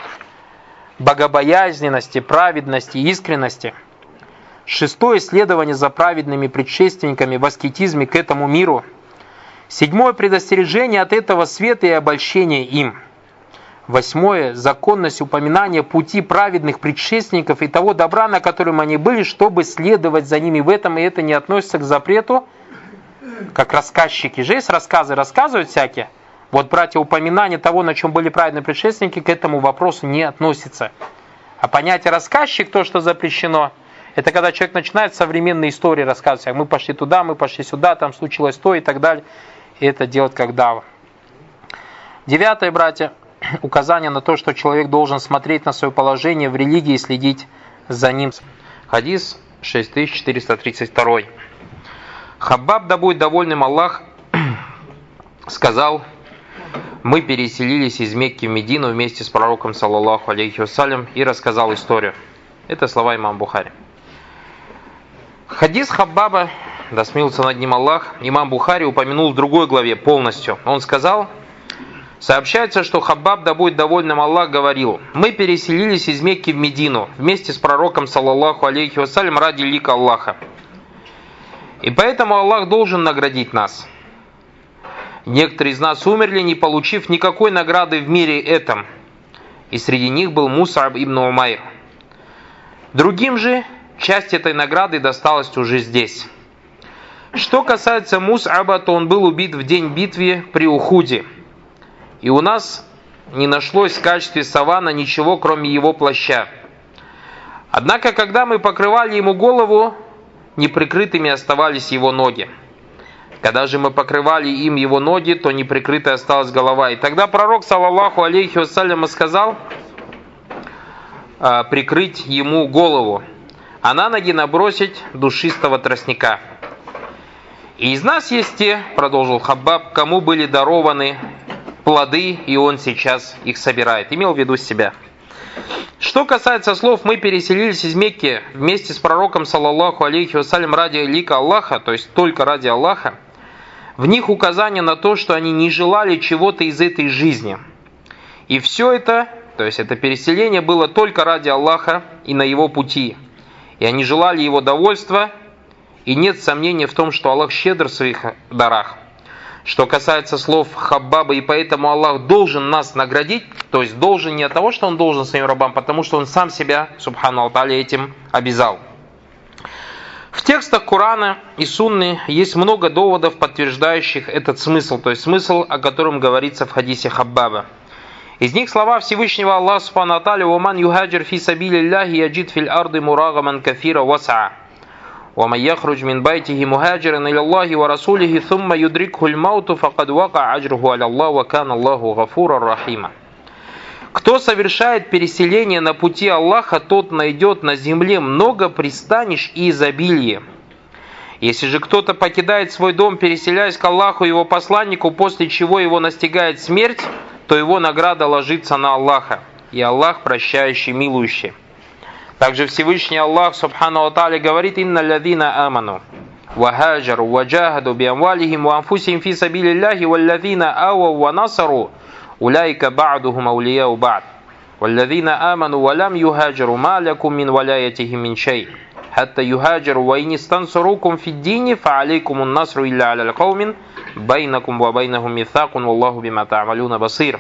богобоязненности, праведности, искренности. Шестое, исследование за праведными предшественниками в аскетизме к этому миру. Седьмое, предостережение от этого света и обольщения им. Восьмое, законность упоминания пути праведных предшественников и того добра, на котором они были, чтобы следовать за ними в этом, и это не относится к запрету, как рассказчики же есть рассказы, рассказывают всякие. Вот, братья, упоминание того, на чем были праведные предшественники, к этому вопросу не относится. А понятие рассказчик, то, что запрещено, это когда человек начинает современные истории рассказывать. Мы пошли туда, мы пошли сюда, там случилось то и так далее. И это делать как дава. Девятое, братья, указание на то, что человек должен смотреть на свое положение в религии и следить за ним. Хадис шесть тысяч четыреста тридцать два. Хаббаб, да будет довольным Аллах, сказал, мы переселились из Мекки в Медину вместе с пророком, саллаллаху алейхи вассалям, и рассказал историю. Это слова имама Бухари. Хадис Хаббаба, да смилуется над ним Аллах, имам Бухари упомянул в другой главе полностью. Он сказал, сообщается, что Хаббаб, да будет довольным Аллах, говорил, мы переселились из Мекки в Медину вместе с пророком, саллаллаху алейхи вассалям, ради лика Аллаха. И поэтому Аллах должен наградить нас. Некоторые из нас умерли, не получив никакой награды в мире этом. И среди них был Мус'аб ибн Умайр. Другим же часть этой награды досталась уже здесь. Что касается Мус'аба, то он был убит в день битвы при Ухуде. И у нас не нашлось в качестве савана ничего, кроме его плаща. Однако, когда мы покрывали ему голову, неприкрытыми оставались его ноги. Когда же мы покрывали им его ноги, то неприкрытой осталась голова. И тогда пророк, саллаллаху алейхи вассалям, сказал э, прикрыть ему голову, а на ноги набросить душистого тростника. И из нас есть те, продолжил Хаббаб, кому были дарованы плоды, и он сейчас их собирает. Имел в виду себя. Что касается слов «мы переселились из Мекки вместе с пророком, саллаллаху алейхи вассалям, ради лика Аллаха», то есть только ради Аллаха, в них указание на то, что они не желали чего-то из этой жизни. И все это, то есть это переселение, было только ради Аллаха и на его пути. И они желали его довольства, и нет сомнения в том, что Аллах щедр в своих дарах. Что касается слов Хаббаба, и поэтому Аллах должен нас наградить, то есть должен не от того, что Он должен своим рабам, потому что Он сам себя, субхану алта'аля, этим обязал. В текстах Корана и Сунны есть много доводов, подтверждающих этот смысл, то есть смысл, о котором говорится в хадисе Хаббаба. Из них слова Всевышнего Аллаха субхану алта'аля: «Ваман юхаджир фи сабилиллахи яджид фил арды мурагаман кафира васаа». وَمَنْ يَخْرُجْ مِنْ بَيْتِهِ مُهَاجِرًا إِلَى اللَّهِ وَرَسُولِهِ ثُمَّ يُدْرِكْهُ الْمَوْتُ فَقَدْ وَقَعَ أَجْرُهُ عَلَى اللَّهِ وَكَانَ اللَّهُ غَفُورًا رَحِيمًا. Кто совершает переселение на пути Аллаха, тот найдет на земле много пристанищ и изобилия. Если же кто-то покидает свой дом, переселяясь к Аллаху и его посланнику, после чего его настигает смерть, то его награда ложится на Аллаха, и Аллах прощающий, милующий. Также Всевышний Аллах субхану ва тааля говорит: «Инна лядина аману, ва хаджару, ва джахаду би амвалихим, ва анфусихим фи сабилиллахи, ва лядина ауа, ва насару, уляйка ба'духум аулияу ба'д, ва лядина аману, ва лям юхаджару, ма лякум мин валяятихим мин шей, хатта юхаджару, ва инистансурукум фи ддини, фа алейкуму насру илля аля каумин, байнакум ва байнахум митхакун, валлаху бима та'малюна басир».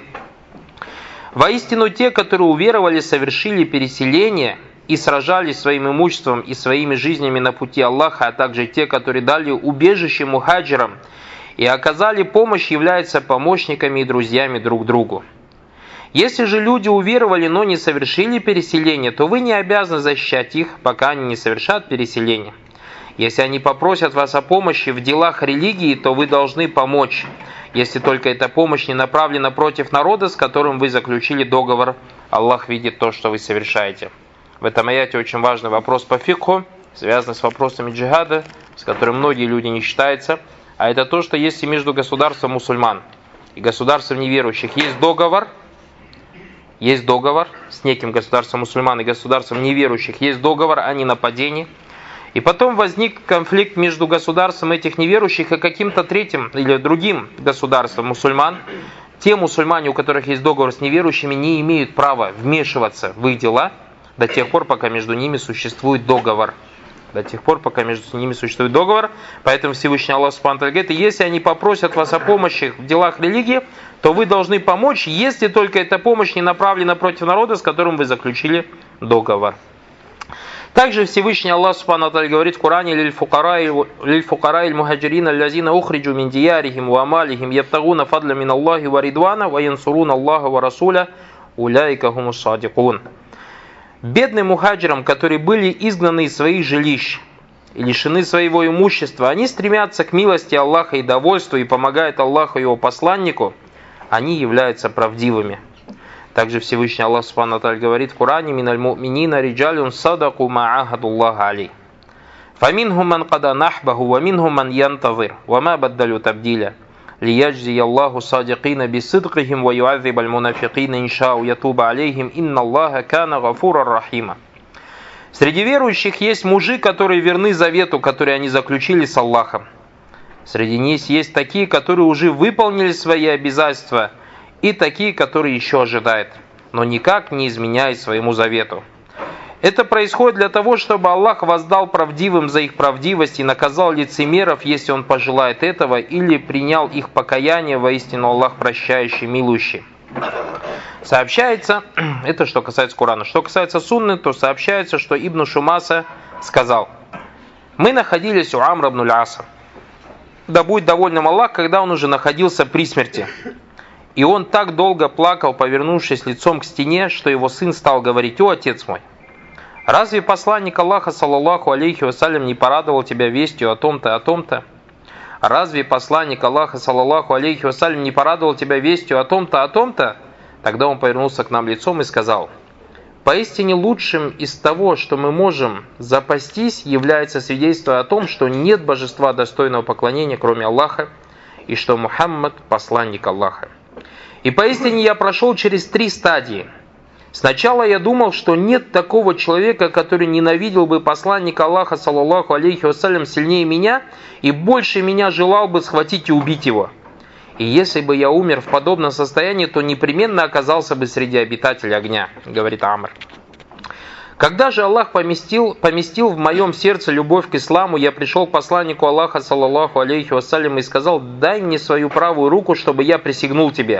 Воистину, те, которые уверовали, совершили переселение и сражались своим имуществом и своими жизнями на пути Аллаха, а также те, которые дали убежище мухаджирам и оказали помощь, являются помощниками и друзьями друг другу. Если же люди уверовали, но не совершили переселение, то вы не обязаны защищать их, пока они не совершат переселение. Если они попросят вас о помощи в делах религии, то вы должны помочь, если только эта помощь не направлена против народа, с которым вы заключили договор. Аллах видит то, что вы совершаете. В этом аяте очень важный вопрос по фикху, связанный с вопросами джихада, с которым многие люди не считаются. А это то, что если между государством мусульман и государством неверующих есть договор, есть договор с неким государством мусульман и государством неверующих, есть договор о ненападении, и потом возник конфликт между государством этих неверующих и каким-то третьим или другим государством мусульман, те мусульмане, у которых есть договор с неверующими, не имеют права вмешиваться в их дела до тех пор, пока между ними существует договор. До тех пор, пока между ними существует договор. Поэтому Всевышний Аллах субхану ва тааля говорит: если они попросят вас о помощи в делах религии, то вы должны помочь, если только эта помощь не направлена против народа, с которым вы заключили договор. Также Всевышний Аллах субхану ва тааля говорит в Коране: «Лиль-фукараи мухаджирина аллазина ухриджу мин диярихим ва амалихим ябтагуна фадля мин Аллахи ва ридвана ва янсуруна Аллаха ва расуля уляйка хумус садикун». Бедным мухаджирам, которые были изгнаны из своих жилищ и лишены своего имущества, они стремятся к милости Аллаха и довольству и помогают Аллаху и его посланнику, они являются правдивыми. Также Всевышний Аллах субхану ва тааля говорит в Коране: «Миналь му'минина риджалюн садаку ма ахадуллаха алей. Фаминхум ман када нахбаху, ва минхум ман янтазир, ва ма баддалю табдиля. Лияджзи Аллаху садикина бисидкихим, ва юаззиб аль-мунафикина иншау ятуба алейхим, инна Аллаха кана гафура рахима». Среди верующих есть мужи, которые верны завету, который они заключили с Аллахом. Среди них есть такие, которые уже выполнили свои обязательства, и такие, которые еще ожидают, но никак не изменяют своему завету. Это происходит для того, чтобы Аллах воздал правдивым за их правдивость и наказал лицемеров, если Он пожелает этого, или принял их покаяние, воистину Аллах прощающий, милующий. Сообщается, это что касается Корана. Что касается Сунны, то сообщается, что Ибн Шумаса сказал: мы находились у Амра ибн аль-Аса, да будет довольным Аллах, когда он уже находился при смерти. И он так долго плакал, повернувшись лицом к стене, что его сын стал говорить: о, отец мой, разве посланник Аллаха, саллаллаху алейхи вассалям, не порадовал тебя вестью о том-то, о том-то? Разве посланник Аллаха, саллаллаху алейхи вассалям, не порадовал тебя вестью о том-то, о том-то? Тогда он повернулся к нам лицом и сказал: поистине лучшим из того, что мы можем запастись, является свидетельство о том, что нет божества достойного поклонения, кроме Аллаха, и что Мухаммад – посланник Аллаха. И поистине я прошел через три стадии. Сначала я думал, что нет такого человека, который ненавидел бы посланника Аллаха, саллаллаху алейхи вассалям, сильнее меня и больше меня желал бы схватить и убить его. И если бы я умер в подобном состоянии, то непременно оказался бы среди обитателей огня, говорит Амр. Когда же Аллах поместил, поместил в моем сердце любовь к исламу, я пришел к посланнику Аллаха, саллаллаху алейхи вассалям, и сказал: дай мне свою правую руку, чтобы я присягнул тебе.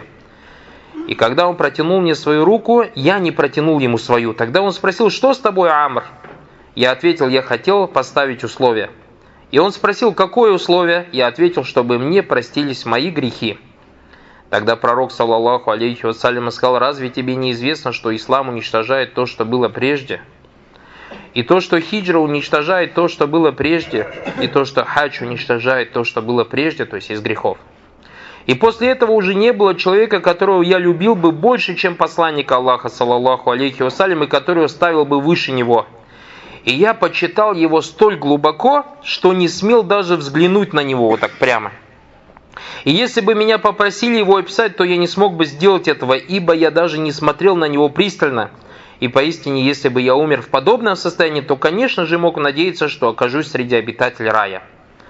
И когда он протянул мне свою руку, я не протянул ему свою. Тогда он спросил: что с тобой, Амр? Я ответил: я хотел поставить условие. И он спросил: какое условие? Я ответил: чтобы мне простились мои грехи. Тогда пророк, саллаллаху алейхи вассалям, сказал: разве тебе не известно, что ислам уничтожает то, что было прежде? И то, что хиджра уничтожает то, что было прежде, и то, что хадж уничтожает то, что было прежде, то есть из грехов. И после этого уже не было человека, которого я любил бы больше, чем посланника Аллаха, саллаллаху алейхи вассалям, и которого ставил бы выше него. И я почитал его столь глубоко, что не смел даже взглянуть на него вот так прямо. И если бы меня попросили его описать, то я не смог бы сделать этого, ибо я даже не смотрел на него пристально. И поистине, если бы я умер в подобном состоянии, то, конечно же, мог надеяться, что окажусь среди обитателей рая.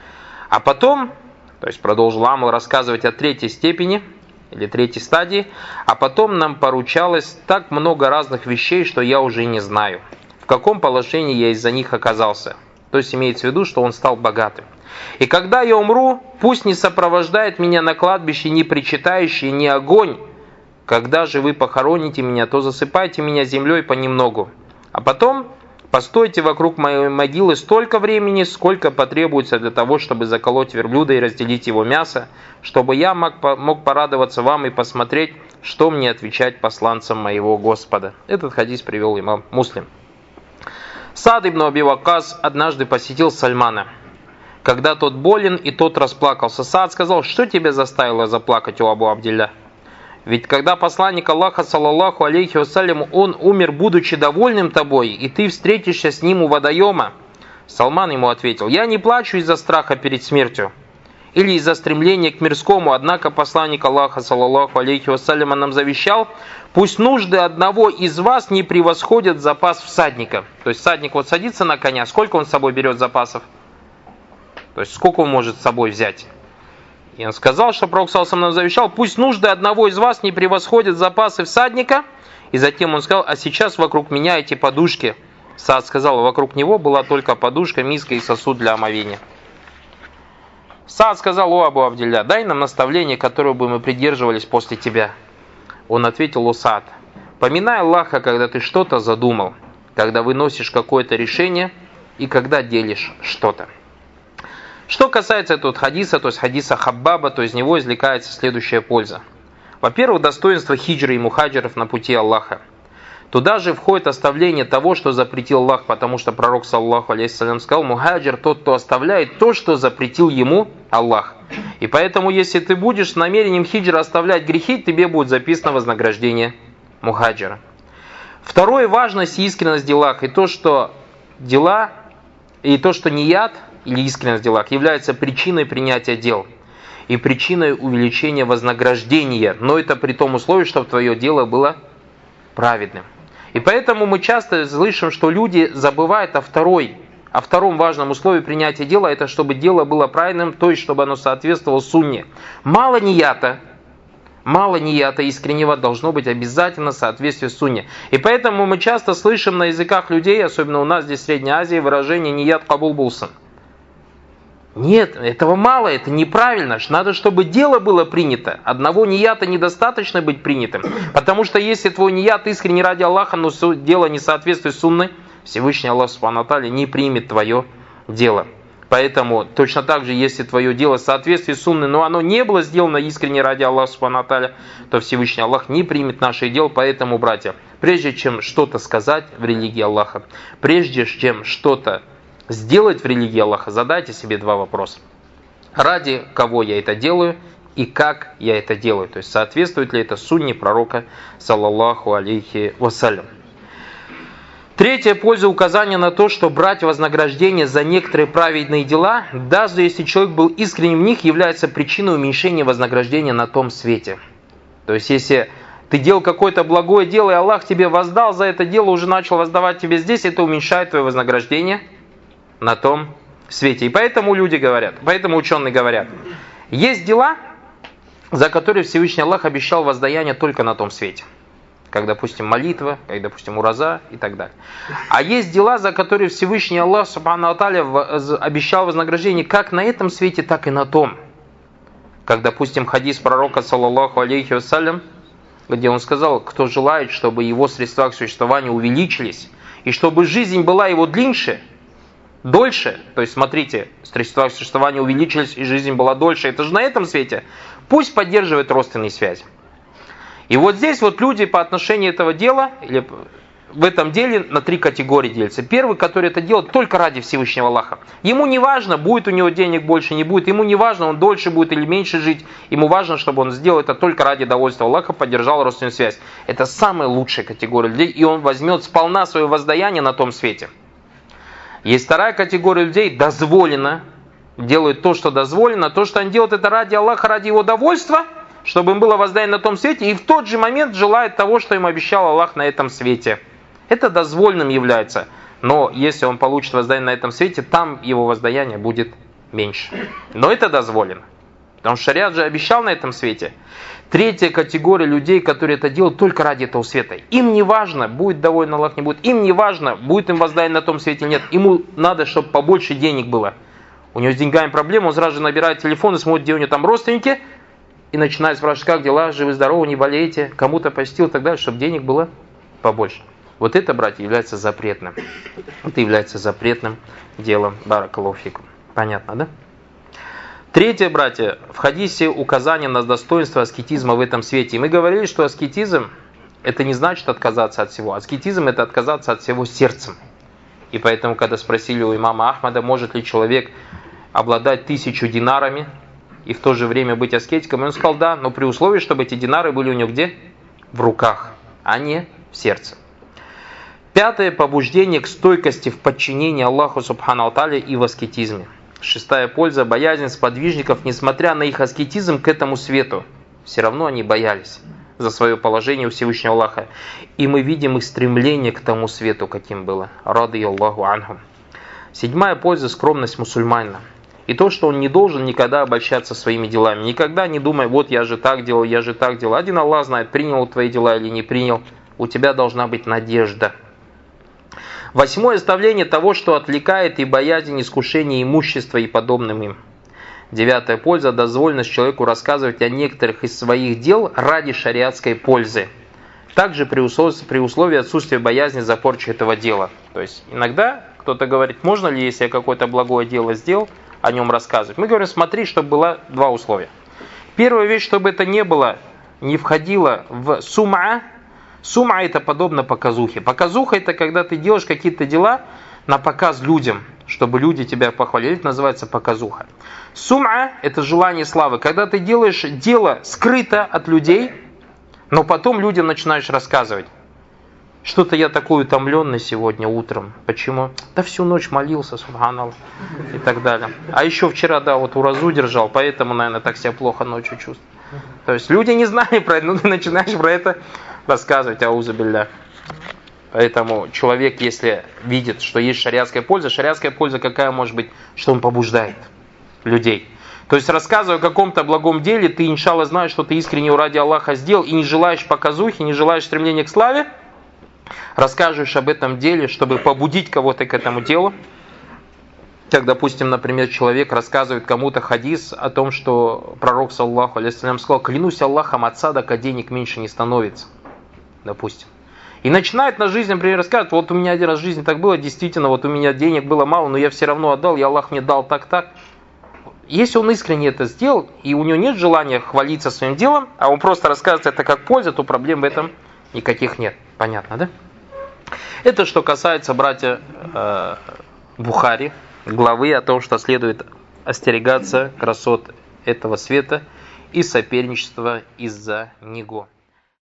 А потом, то есть продолжил Амр рассказывать о третьей степени, или третьей стадии, а потом нам поручалось так много разных вещей, что я уже не знаю, в каком положении я из-за них оказался. То есть имеется в виду, что он стал богатым. И когда я умру, пусть не сопровождает меня на кладбище ни причитающий, ни огонь. Когда же вы похороните меня, то засыпайте меня землей понемногу. А потом постойте вокруг моей могилы столько времени, сколько потребуется для того, чтобы заколоть верблюда и разделить его мясо, чтобы я мог, мог порадоваться вам и посмотреть, что мне отвечать посланцам моего Господа. Этот хадис привел имам Муслим. Саад ибн Аби Ваккас однажды посетил Сальмана, когда тот болен, и тот расплакался. Саад сказал: что тебя заставило заплакать, о Абу Абдилля? Ведь когда посланник Аллаха, саллаллаху алейхи вассалям, он умер, будучи довольным тобой, и ты встретишься с ним у водоема. Салман ему ответил: я не плачу из-за страха перед смертью или из-за стремления к мирскому, однако посланник Аллаха, саллаллаху алейхи вассалям, нам завещал: пусть нужды одного из вас не превосходят запас всадника. То есть всадник вот садится на коня, сколько он с собой берет запасов? То есть сколько он может с собой взять? И он сказал, что пророк саллаллаху алейхи ва саллям нам завещал: пусть нужды одного из вас не превосходят запасы всадника. И затем он сказал: а сейчас вокруг меня эти подушки. Саад сказал: вокруг него была только подушка, миска и сосуд для омовения. Саад сказал: о Абу Абдилля, дай нам наставление, которого бы мы придерживались после тебя. Он ответил: о Саад, поминай Аллаха, когда ты что-то задумал, когда выносишь какое-то решение и когда делишь что-то. Что касается этого хадиса, то есть хадиса Хаббаба, то из него извлекается следующая польза. Во-первых, достоинство хиджры и мухаджиров на пути Аллаха. Туда же входит оставление того, что запретил Аллах, потому что пророк, саллаллаху алейхи вассалям, сказал: мухаджир тот, кто оставляет то, что запретил ему Аллах. И поэтому, если ты будешь с намерением хиджра оставлять грехи, тебе будет записано вознаграждение мухаджира. Второе, важность и искренность в делах, и то, что дела, и то, что ният, или искренность в делах, является причиной принятия дел и причиной увеличения вознаграждения, но это при том условии, чтобы твое дело было праведным. И поэтому мы часто слышим, что люди забывают о второй, о втором важном условии принятия дела, это чтобы дело было правильным, то есть чтобы оно соответствовало сунне. Мало нията, мало нията искреннего, должно быть обязательно соответствие сунне. И поэтому мы часто слышим на языках людей, особенно у нас здесь в Средней Азии, выражение «ният кабул булсан». Нет, этого мало, это неправильно. Надо, чтобы дело было принято. Одного нията недостаточно быть принятым. Потому что если твой ният искренне ради Аллаха, но дело не соответствует сунне, Всевышний Аллах Субхану ва Тааля не примет твое дело. Поэтому точно так же, если твое дело в соответствии с сунной, но оно не было сделано искренне ради Аллаха Субхану ва Тааля, то Всевышний Аллах не примет наше дело. Поэтому, братья, прежде чем что-то сказать в религии Аллаха, прежде чем что-то сделать в религии Аллаха, задайте себе два вопроса. Ради кого я это делаю и как я это делаю? То есть соответствует ли это сунне пророка, саллаллаху алейхи вассалям. Третья польза указания на то, что брать вознаграждение за некоторые праведные дела, даже если человек был искренним в них, является причиной уменьшения вознаграждения на том свете. То есть если ты делал какое-то благое дело, и Аллах тебе воздал за это дело, уже начал воздавать тебе здесь, это уменьшает твое вознаграждение на том свете. И поэтому люди говорят, поэтому ученые говорят, есть дела, за которые Всевышний Аллах обещал воздаяние только на том свете. Как, допустим, молитва, как, допустим, ураза и так далее. А есть дела, за которые Всевышний Аллах Субхану ва Тааля обещал вознаграждение как на этом свете, так и на том. Как, допустим, хадис пророка, саллаллаху алейхи вассалям, где он сказал, кто желает, чтобы его средства к существованию увеличились, и чтобы жизнь была его длиннее, дольше, то есть, смотрите, средства к существованию увеличились, и жизнь была дольше, это же на этом свете, пусть поддерживает родственные связи. И вот здесь вот люди по отношению этого дела, или в этом деле на три категории делятся. Первый, который это делает только ради Всевышнего Аллаха. Ему не важно, будет у него денег больше, не будет. Ему не важно, он дольше будет или меньше жить. Ему важно, чтобы он сделал это только ради довольства Аллаха, поддержал родственную связь. Это самая лучшая категория людей, и он возьмет сполна свое воздаяние на том свете. Есть вторая категория людей, дозволено, делают то, что дозволено. То, что они делают, это ради Аллаха, ради его довольства, чтобы им было воздаяние на том свете, и в тот же момент желает того, что им обещал Аллах на этом свете. Это дозволенным является. Но если он получит воздаяние на этом свете, там его воздаяние будет меньше. Но это дозволено. Потому что шариат же обещал на этом свете. Третья категория людей, которые это делают только ради этого света. Им не важно, будет доволен Аллах, не будет. Им не важно, будет им воздаяние на том свете или нет. Ему надо, чтобы побольше денег было. У него с деньгами проблема, он сразу же набирает телефон и смотрит, где у него там родственники, и начинает спрашивать, как дела, живы-здоровы, не болеете, кому-то посетил и так далее, чтобы денег было побольше. Вот это, братья, является запретным. Это является запретным делом. Баракаллаху фикум. Понятно, да? Третье, братья, в хадисе указание на достоинство аскетизма в этом свете. И мы говорили, что аскетизм это не значит отказаться от всего. Аскетизм это отказаться от всего сердцем. И поэтому, когда спросили у имама Ахмада, может ли человек обладать тысячу динарами и в то же время быть аскетиком, он сказал да, но при условии, чтобы эти динары были у него где? В руках, а не в сердце. Пятое, побуждение к стойкости в подчинении Аллаху Субхану ва Тааля и в аскетизме. Шестая польза, боязнь сподвижников, несмотря на их аскетизм к этому свету. Все равно они боялись за свое положение у Всевышнего Аллаха. И мы видим их стремление к тому свету, каким было. Ради Аллаху анхум. Седьмая польза, скромность мусульманина. И то, что он не должен никогда обольщаться своими делами. Никогда не думай, вот я же так делал, я же так делал. Один Аллах знает, принял твои дела или не принял. У тебя должна быть надежда. Восьмое, оставление того, что отвлекает, и боязнь искушения имущества и подобным им. Девятая польза, дозволенность человеку рассказывать о некоторых из своих дел ради шариатской пользы. Также при условии, при условии отсутствия боязни за порчу этого дела. То есть иногда кто-то говорит, можно ли, если я какое-то благое дело сделал, о нем рассказывать. Мы говорим, смотри, чтобы было два условия. Первая вещь, чтобы это не было, не входило в сум'a. Сум'a это подобно показухе. Показуха это когда ты делаешь какие-то дела на показ людям, чтобы люди тебя похвалили. Это называется показуха. Сум'a это желание славы. Когда ты делаешь дело скрыто от людей, но потом людям начинаешь рассказывать. Что-то я такой утомленный сегодня утром. Почему? Да всю ночь молился, субханаллах. И так далее. А еще вчера, да, вот уразу держал, поэтому, наверное, так себя плохо ночью чувствую. То есть люди не знали про это, но ты начинаешь про это рассказывать, аузу билля. Поэтому человек, если видит, что есть шариатская польза, шариатская польза какая может быть? Что он побуждает людей. То есть рассказывая о каком-то благом деле, ты, иншалла, знаешь, что ты искренне ради Аллаха сделал, и не желаешь показухи, не желаешь стремления к славе, расскажешь об этом деле, чтобы побудить кого-то к этому делу. Как, допустим, например, человек рассказывает кому-то хадис о том, что пророк, саллаллаху алейхи ва саллям, сказал, клянусь Аллахом, от садака денег меньше не становится. Допустим. И начинает на жизнь, например, рассказывать, вот у меня один раз в жизни так было, действительно, вот у меня денег было мало, но я все равно отдал, и Аллах мне дал так-так. Если он искренне это сделал, и у него нет желания хвалиться своим делом, а он просто рассказывает это как пользу, то проблем в этом никаких нет. Понятно, да? Это что касается, братья, э, Бухари, главы о том, что следует остерегаться красот этого света и соперничества из-за него.